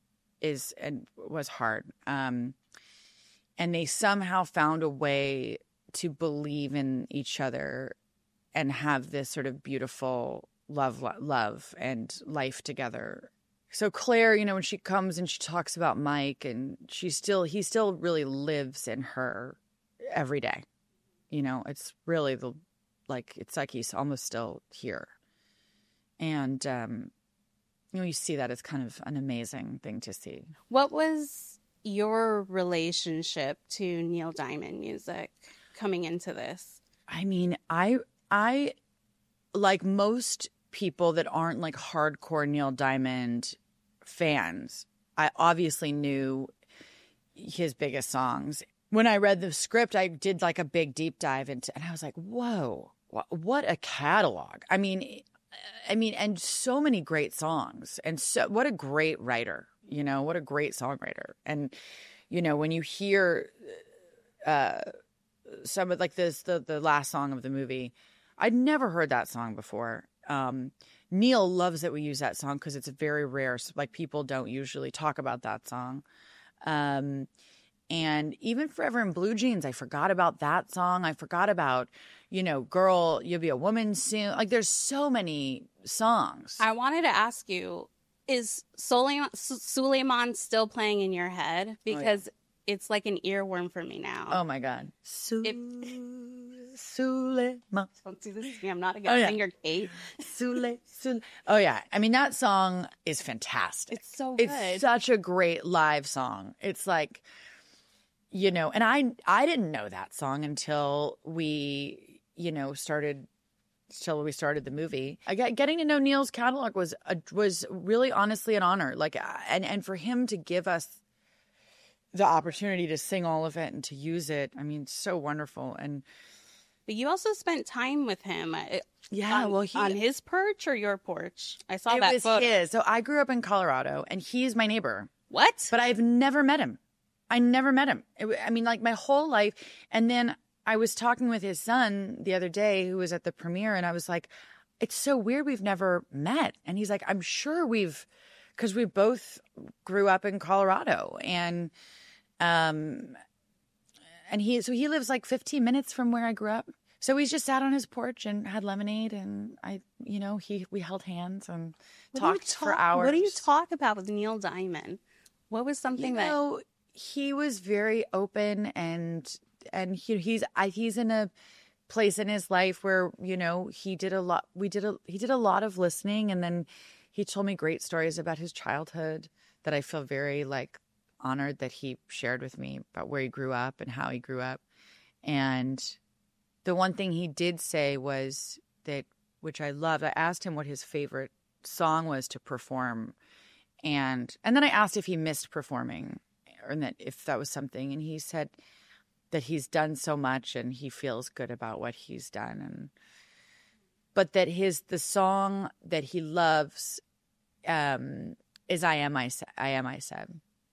is and was hard. Um, and they somehow found a way to believe in each other and have this sort of beautiful love, love and life together. So Claire, you know, when she comes and she talks about Mike and she still, he still really lives in her every day. You know, it's really the, like, it's like he's almost still here. And, um, you know, you see that as kind of an amazing thing to see. What was your relationship to Neil Diamond music coming into this? I mean, I I like most people that aren't like hardcore Neil Diamond fans, I obviously knew his biggest songs. When I read the script, I did like a big deep dive into, and I was like, whoa, what a catalog. I mean, I mean, and so many great songs, and so what a great writer, you know, what a great songwriter. And, you know, when you hear uh, some of like this, the, the last song of the movie, I'd never heard that song before. Um, Neil loves that we use that song because it's very rare. So, like, people don't usually talk about that song. Um, and even Forever in Blue Jeans, I forgot about that song. I forgot about, you know, Girl, You'll Be a Woman Soon. Like, there's so many songs. I wanted to ask you, is Suleiman, Suleiman still playing in your head? Because oh, yeah. It's like an earworm for me now. Oh, my God. Su- if- Suleiman. Don't do this to me. I'm not a good oh, yeah. singer, Kate. Sule, Sule. Oh, yeah. I mean, that song is fantastic. It's so good. It's such a great live song. It's like, you know, and I I didn't know that song until we, you know, started, until we started the movie. I got, getting to know Neil's catalog was a, was really honestly an honor. Like, and, and for him to give us the opportunity to sing all of it and to use it, I mean, so wonderful. And But you also spent time with him. Yeah, on, well, he, on his porch or your porch? I saw it that was photo. his. So I grew up in Colorado, and he's my neighbor. What? But I've never met him. I never met him. It, I mean, like my whole life. And then I was talking with his son the other day, who was at the premiere, and I was like, "It's so weird we've never met." And he's like, "I'm sure we've, because we both grew up in Colorado, and um." And he, so he lives like fifteen minutes from where I grew up. So we just sat on his porch and had lemonade, and I, you know, he, we held hands and what talked talk, for hours. What do you talk about with Neil Diamond? What was something you that know, he was very open, and and he, he's I, he's in a place in his life where, you know, he did a lot. We did a he did a lot of listening, and then he told me great stories about his childhood that I feel very like honored that he shared with me about where he grew up and how he grew up. And the one thing he did say was that, which I loved, I asked him what his favorite song was to perform. And and then I asked if he missed performing, or that if that was something. And he said that he's done so much and he feels good about what he's done. And but that his the song that he loves um, is I Am I, I Am I Said.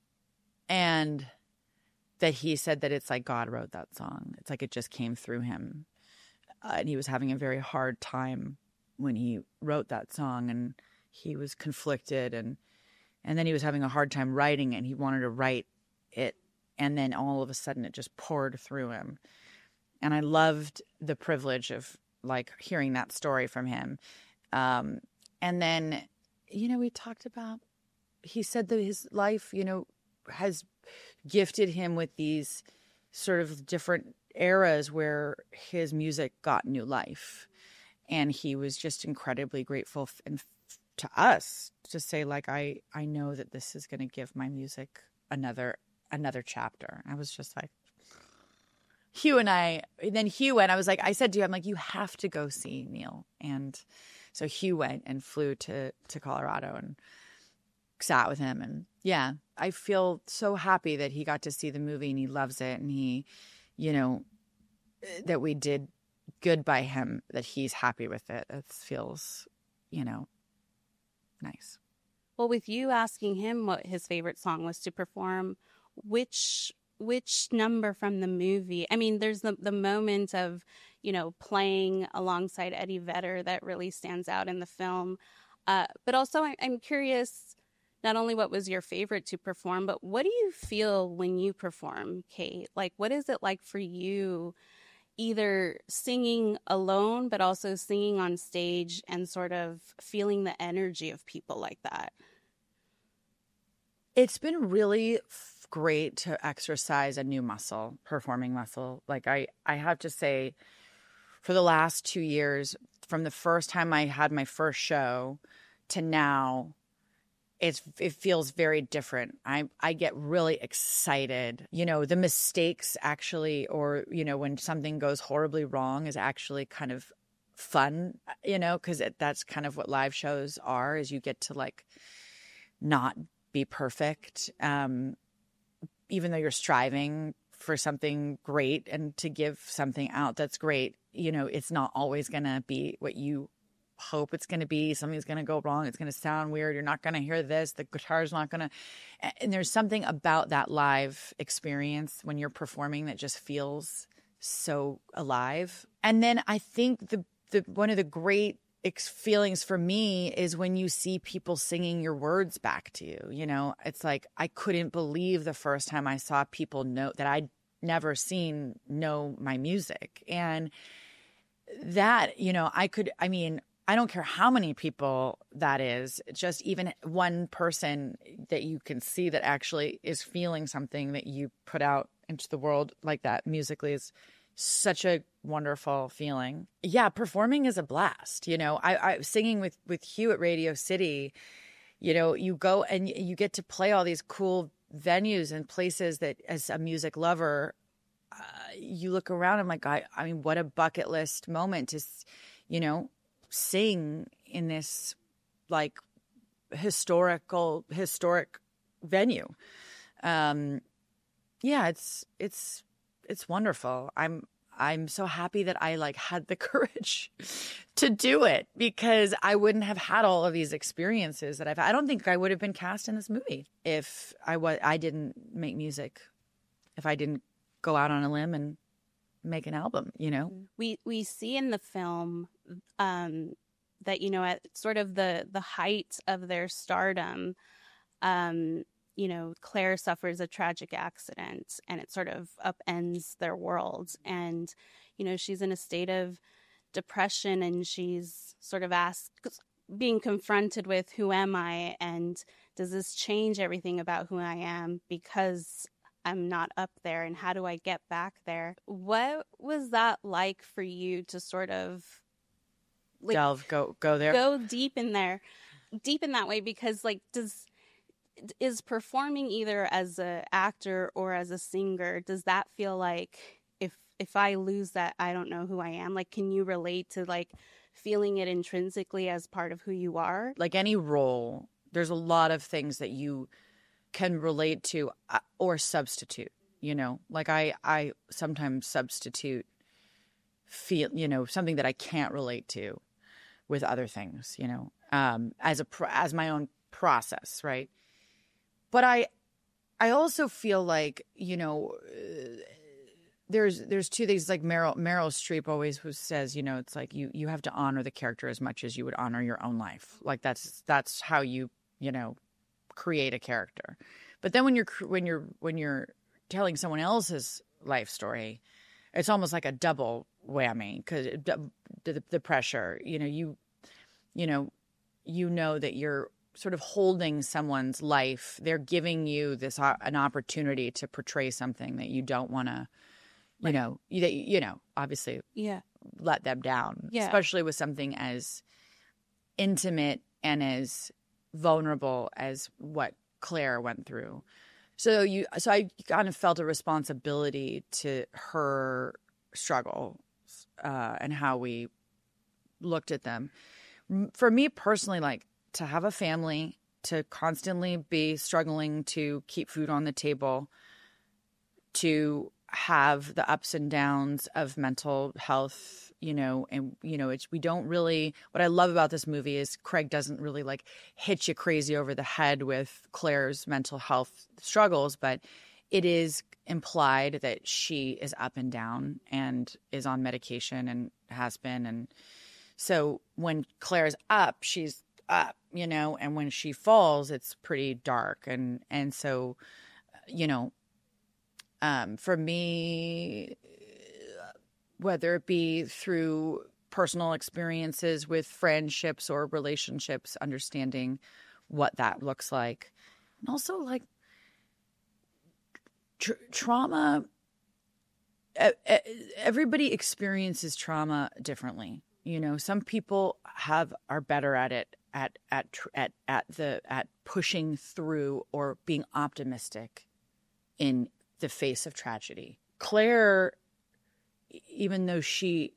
And that he said that it's like God wrote that song. It's like it just came through him. Uh, and he was having a very hard time when he wrote that song, and he was conflicted, and and then he was having a hard time writing it, and he wanted to write it, and then all of a sudden it just poured through him. And I loved the privilege of like hearing that story from him. Um, and then, you know, we talked about, he said that his life, you know, has gifted him with these sort of different eras where his music got new life. And he was just incredibly grateful f- and f- to us to say, like, I, I know that this is going to give my music another another chapter. I was just like, Hugh and I, and then Hugh went, I was like, I said to you, I'm like, you have to go see Neil. And so Hugh went and flew to, to Colorado and sat with him. And yeah, I feel so happy that he got to see the movie and he loves it. And he, you know, that we did good by him, that he's happy with it. It feels, you know, nice. Well, with you asking him what his favorite song was to perform, which which number from the movie? I mean, there's the the moment of, you know, playing alongside Eddie Vedder that really stands out in the film. Uh, but also, I, I'm curious, not only what was your favorite to perform, but what do you feel when you perform, Kate? Like, what is it like for you, either singing alone, but also singing on stage and sort of feeling the energy of people like that? It's been really f- great to exercise a new muscle, performing muscle. Like I, I have to say, for the last two years, from the first time I had my first show to now, it's it feels very different. I I get really excited. You know, the mistakes actually, or you know, when something goes horribly wrong, is actually kind of fun. You know, because that's kind of what live shows are. Is you get to like not be perfect, um, even though you're striving for something great and to give something out that's great. You know, it's not always going to be what you hope it's going to be. Something's going to go wrong. It's going to sound weird. You're not going to hear this. The guitar's not going to. And there's something about that live experience when you're performing that just feels so alive. And then I think the the one of the great ex- feelings for me is when you see people singing your words back to you. You know, it's like I couldn't believe the first time I saw people know that I'd never seen know my music. And that, you know, I could, I mean, I don't care how many people that is, just even one person that you can see that actually is feeling something that you put out into the world like that musically is such a wonderful feeling. Yeah, performing is a blast. You know, I, I singing with, with Hugh at Radio City, you know, you go and you get to play all these cool venues and places that as a music lover, uh, you look around and like, I, I mean, what a bucket list moment to, you know, sing in this like historical historic venue. Um yeah, it's it's it's wonderful. I'm I'm so happy that I like had the courage to do it, because I wouldn't have had all of these experiences that I've I don't think I would have been cast in this movie if I was I didn't make music, if I didn't go out on a limb and make an album, you know. We we see in the film um, that, you know, at sort of the the height of their stardom, um, you know, Claire suffers a tragic accident and it sort of upends their world. And, you know, she's in a state of depression and she's sort of asked, being confronted with, who am I? And does this change everything about who I am because I'm not up there, and how do I get back there? What was that like for you to sort of like, delve, go, go there, go deep in there, deep in that way? Because like, does, is performing either as an actor or as a singer, does that feel like if, if I lose that, I don't know who I am? Like, can you relate to like feeling it intrinsically as part of who you are? Like any role, there's a lot of things that you can relate to uh, or substitute, you know, like I, I sometimes substitute feel, you know, something that I can't relate to with other things, you know, um, as a, as my own process. Right. But I, I also feel like, you know, uh, there's, there's two things like Meryl, Meryl Streep always who says, you know, it's like you, you have to honor the character as much as you would honor your own life. Like that's, that's how you, you know, create a character. But then when you're when you're when you're telling someone else's life story, it's almost like a double whammy, because the, the pressure, you know, you you know you know that you're sort of holding someone's life. They're giving you this uh, an opportunity to portray something that you don't want to, you right. know, you, you know, obviously, yeah, let them down, yeah. especially with something as intimate and as vulnerable as what Claire went through. So you, so I kind of felt a responsibility to her struggle uh, and how we looked at them. For me personally, like to have a family, to constantly be struggling to keep food on the table, to have the ups and downs of mental health, you know, and, you know, it's, we don't really, what I love about this movie is Craig doesn't really like hit you crazy over the head with Claire's mental health struggles, but it is implied that she is up and down and is on medication and has been. And so when Claire's up, she's up, you know, and when she falls, it's pretty dark. And, and so, you know, Um, for me, whether it be through personal experiences with friendships or relationships, understanding what that looks like. And also like tr- trauma, everybody experiences trauma differently. You know, some people have are better at it at at tr- at at the at pushing through or being optimistic in the face of tragedy. Claire, even though she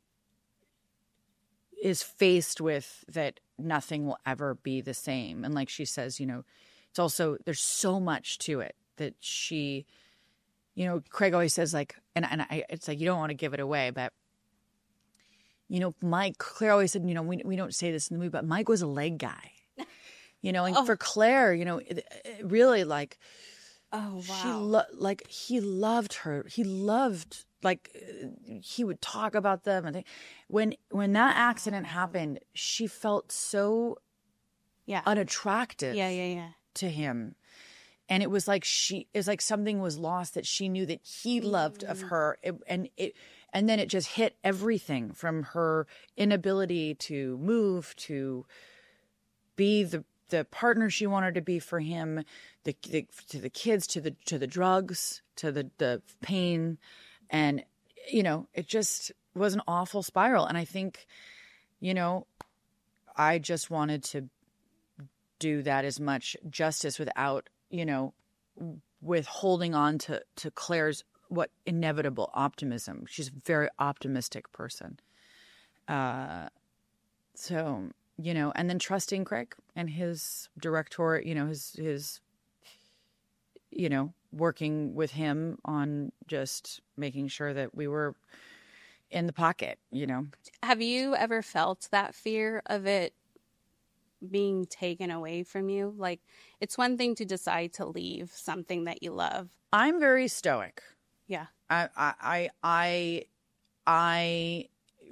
is faced with that nothing will ever be the same, and like she says, you know, it's also there's so much to it that she, you know, Craig always says like, and and I, it's like you don't want to give it away, but you know, Mike, Claire always said, you know, we we don't say this in the movie, but Mike was a leg guy, you know, and Oh. for Claire, you know, it, it really like, Oh, wow. she lo- like he loved her. He loved like he would talk about them, and they, when when that accident happened, she felt so yeah unattractive Yeah, yeah, yeah. to him. And it was like she it was like something was lost that she knew that he loved of her. It, and it and then it just hit everything from her inability to move, to be the the partner she wanted to be for him, the, the to the kids, to the to the drugs, to the the pain, and you know, it just was an awful spiral. And I think, you know, I just wanted to do that as much justice without, you know, with holding on to, to Claire's what inevitable optimism. She's a very optimistic person. Uh, so, you know, and then trusting Craig and his director, you know, his, his, you know, working with him on just making sure that we were in the pocket, you know. Have you ever felt that fear of it being taken away from you? Like, it's one thing to decide to leave something that you love. I'm very stoic. Yeah. I, I, I, I, I,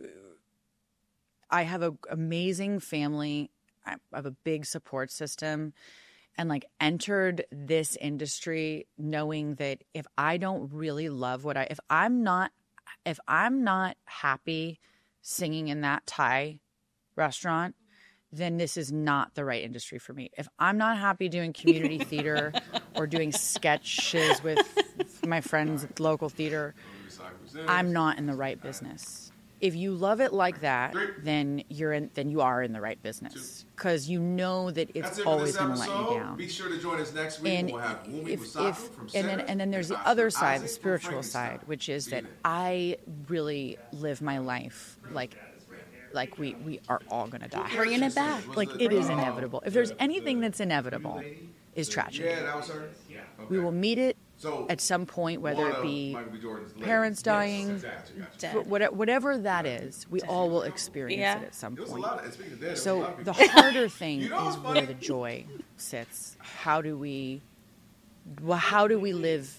I have an amazing family. I have a big support system, and like entered this industry knowing that if I don't really love what I, if I'm not, if I'm not happy singing in that Thai restaurant, then this is not the right industry for me. If I'm not happy doing community theater or doing sketches with my friends at local theater, I'm not in the right business. If you love it like that, then you're in. Then you are in the right business, because you know that it's That's it for always this going to let you episode. down. Be sure to join us next week. And We'll have Wumi if, Wasaku if from and then Sarah and then there's the and other Oscar side, the Isaac from spiritual Frankenstein. side, which is See that you there. I really live my life like like we we are all going to die. Bringing it back. Like it is inevitable. If there's anything that's inevitable, is tragedy. Yeah, that was her. We will meet it So, at some point, whether one it of be Michael B. Jordan's ladies. parents Yes, dying, exactly, gotcha. Dead. but whatever, whatever that is, we all will experience Yeah. it at some There was a point. lot of- speaking of dead, there was a So lot of the people- harder thing You know what's is funny? where the joy sits. How do we, well, how do we live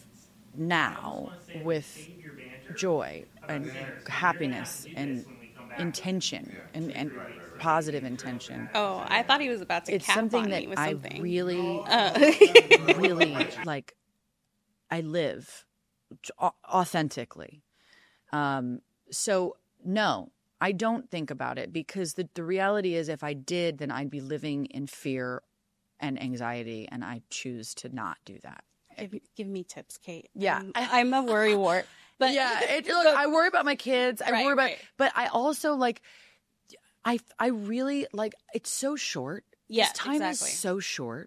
now with joy and happiness and intention and, and positive intention? Oh, I thought he was about to It's cap something on that me with I something. really, Uh. really like. I live au- authentically. Um, so no, I don't think about it, because the, the reality is if I did, then I'd be living in fear and anxiety, and I choose to not do that. Give, give me tips, Kate. Yeah. I'm, I'm a worry wart. But yeah, it, look, I worry about my kids. I Right, worry about, right. but I also like, I, I really like, it's so short. Yeah, This time exactly. is so short.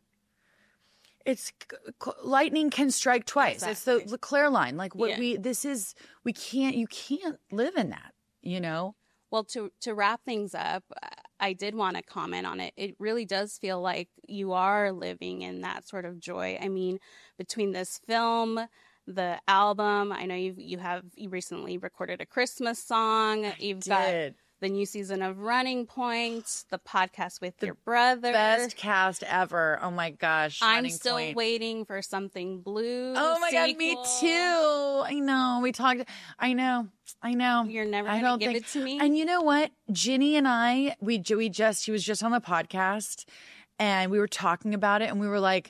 It's lightning can strike twice. It's the, the Claire line. Like what Yeah. we, this is, we can't, you can't live in that, you know? Well, to to wrap things up, I did want to comment on it. It really does feel like you are living in that sort of joy. I mean, between this film, the album, I know you you have you recently recorded a Christmas song. You've got did. the new season of Running Point, the podcast with your brother. Best cast ever. Oh my gosh. I'm Running still Point. waiting for Something Blue. Oh my God, me sequel. too. I know. We talked. I know. I know. You're never I gonna don't give think, it to me? And you know what? Ginny and I, we we just she was just on the podcast, and we were talking about it, and we were like,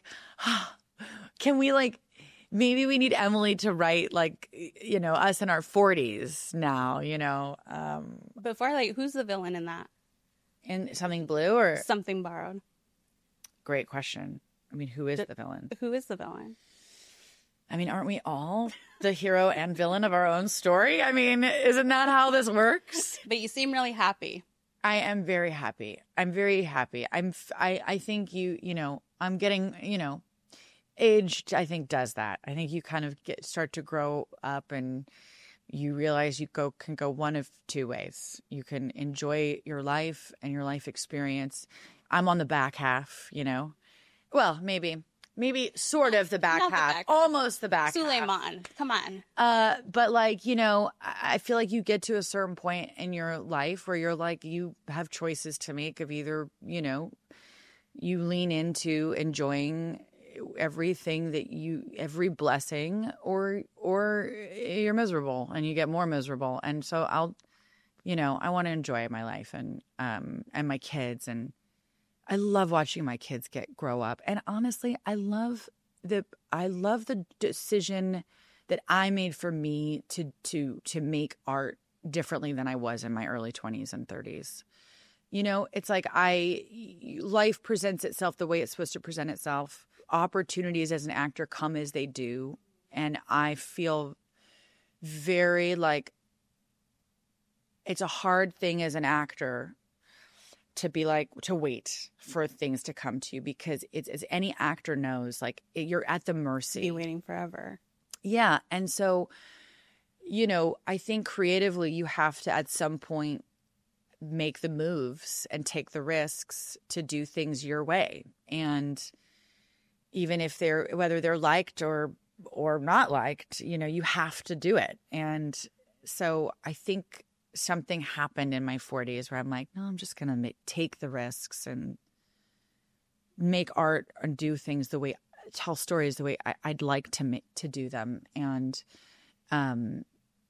can we like maybe we need Emily to write like you know us in our forties now, you know, um, Before, like, who's the villain in that? in Something Blue or Something Borrowed. Great question. I mean, who is The- the villain? Who is the villain? I mean, aren't we all the hero and villain of our own story? I mean, isn't that how this works? But you seem really happy. I am very happy. I'm very happy. I'm, f- I, I think you, you know, I'm getting, you know, age, I think does that. I think you kind of get, start to grow up and you realize you go, can go one of two ways. You can enjoy your life and your life experience. I'm on the back half, you know, well, maybe, maybe sort of the back Not the half, back. almost the back half. Suleiman, come on. Uh, but like, you know, I I feel like you get to a certain point in your life where you're like, you have choices to make of either, you know, you lean into enjoying everything that you, every blessing, or, or you're miserable and you get more miserable. And so I'll, you know, I want to enjoy my life and, um, and my kids. And I love watching my kids get grow up. And honestly, I love the, I love the decision that I made for me to, to, to make art differently than I was in my early twenties and thirties. You know, it's like I, life presents itself the way it's supposed to present itself. Opportunities as an actor come as they do. And I feel very like it's a hard thing as an actor to be like, to wait for things to come to you, because it's, as any actor knows, like it, you're at the mercy. Be waiting forever. Yeah. And so, you know, I think creatively you have to at some point make the moves and take the risks to do things your way. And even if they're, whether they're liked or, or not liked, you know, you have to do it. And so I think something happened in my forties where I'm like, no, I'm just going to make, take the risks and make art and do things the way, tell stories the way I, I'd like to make, to do them. And, um,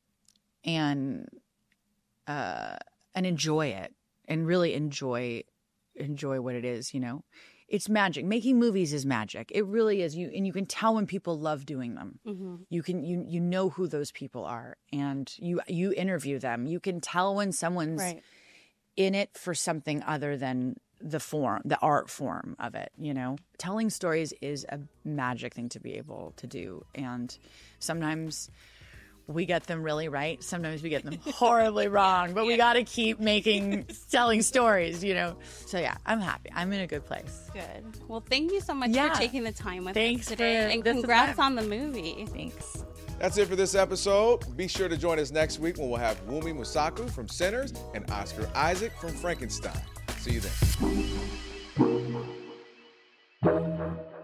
and, uh, and enjoy it and really enjoy, enjoy what it is, you know. It's magic. Making movies is magic. It really is. You and you can tell when people love doing them. Mm-hmm. You can you you know who those people are, and you you interview them. You can tell when someone's Right. in it for something other than the form, the art form of it. You know, telling stories is a magic thing to be able to do, and sometimes we get them really right. Sometimes we get them horribly wrong, but we got to keep making, telling stories, you know? So yeah, I'm happy. I'm in a good place. Good. Well, thank you so much Yeah. for taking the time with Thanks us today. for And this congrats time. on the movie. Thanks. That's it for this episode. Be sure to join us next week when we'll have Wumi Musaku from Sinners and Oscar Isaac from Frankenstein. See you then.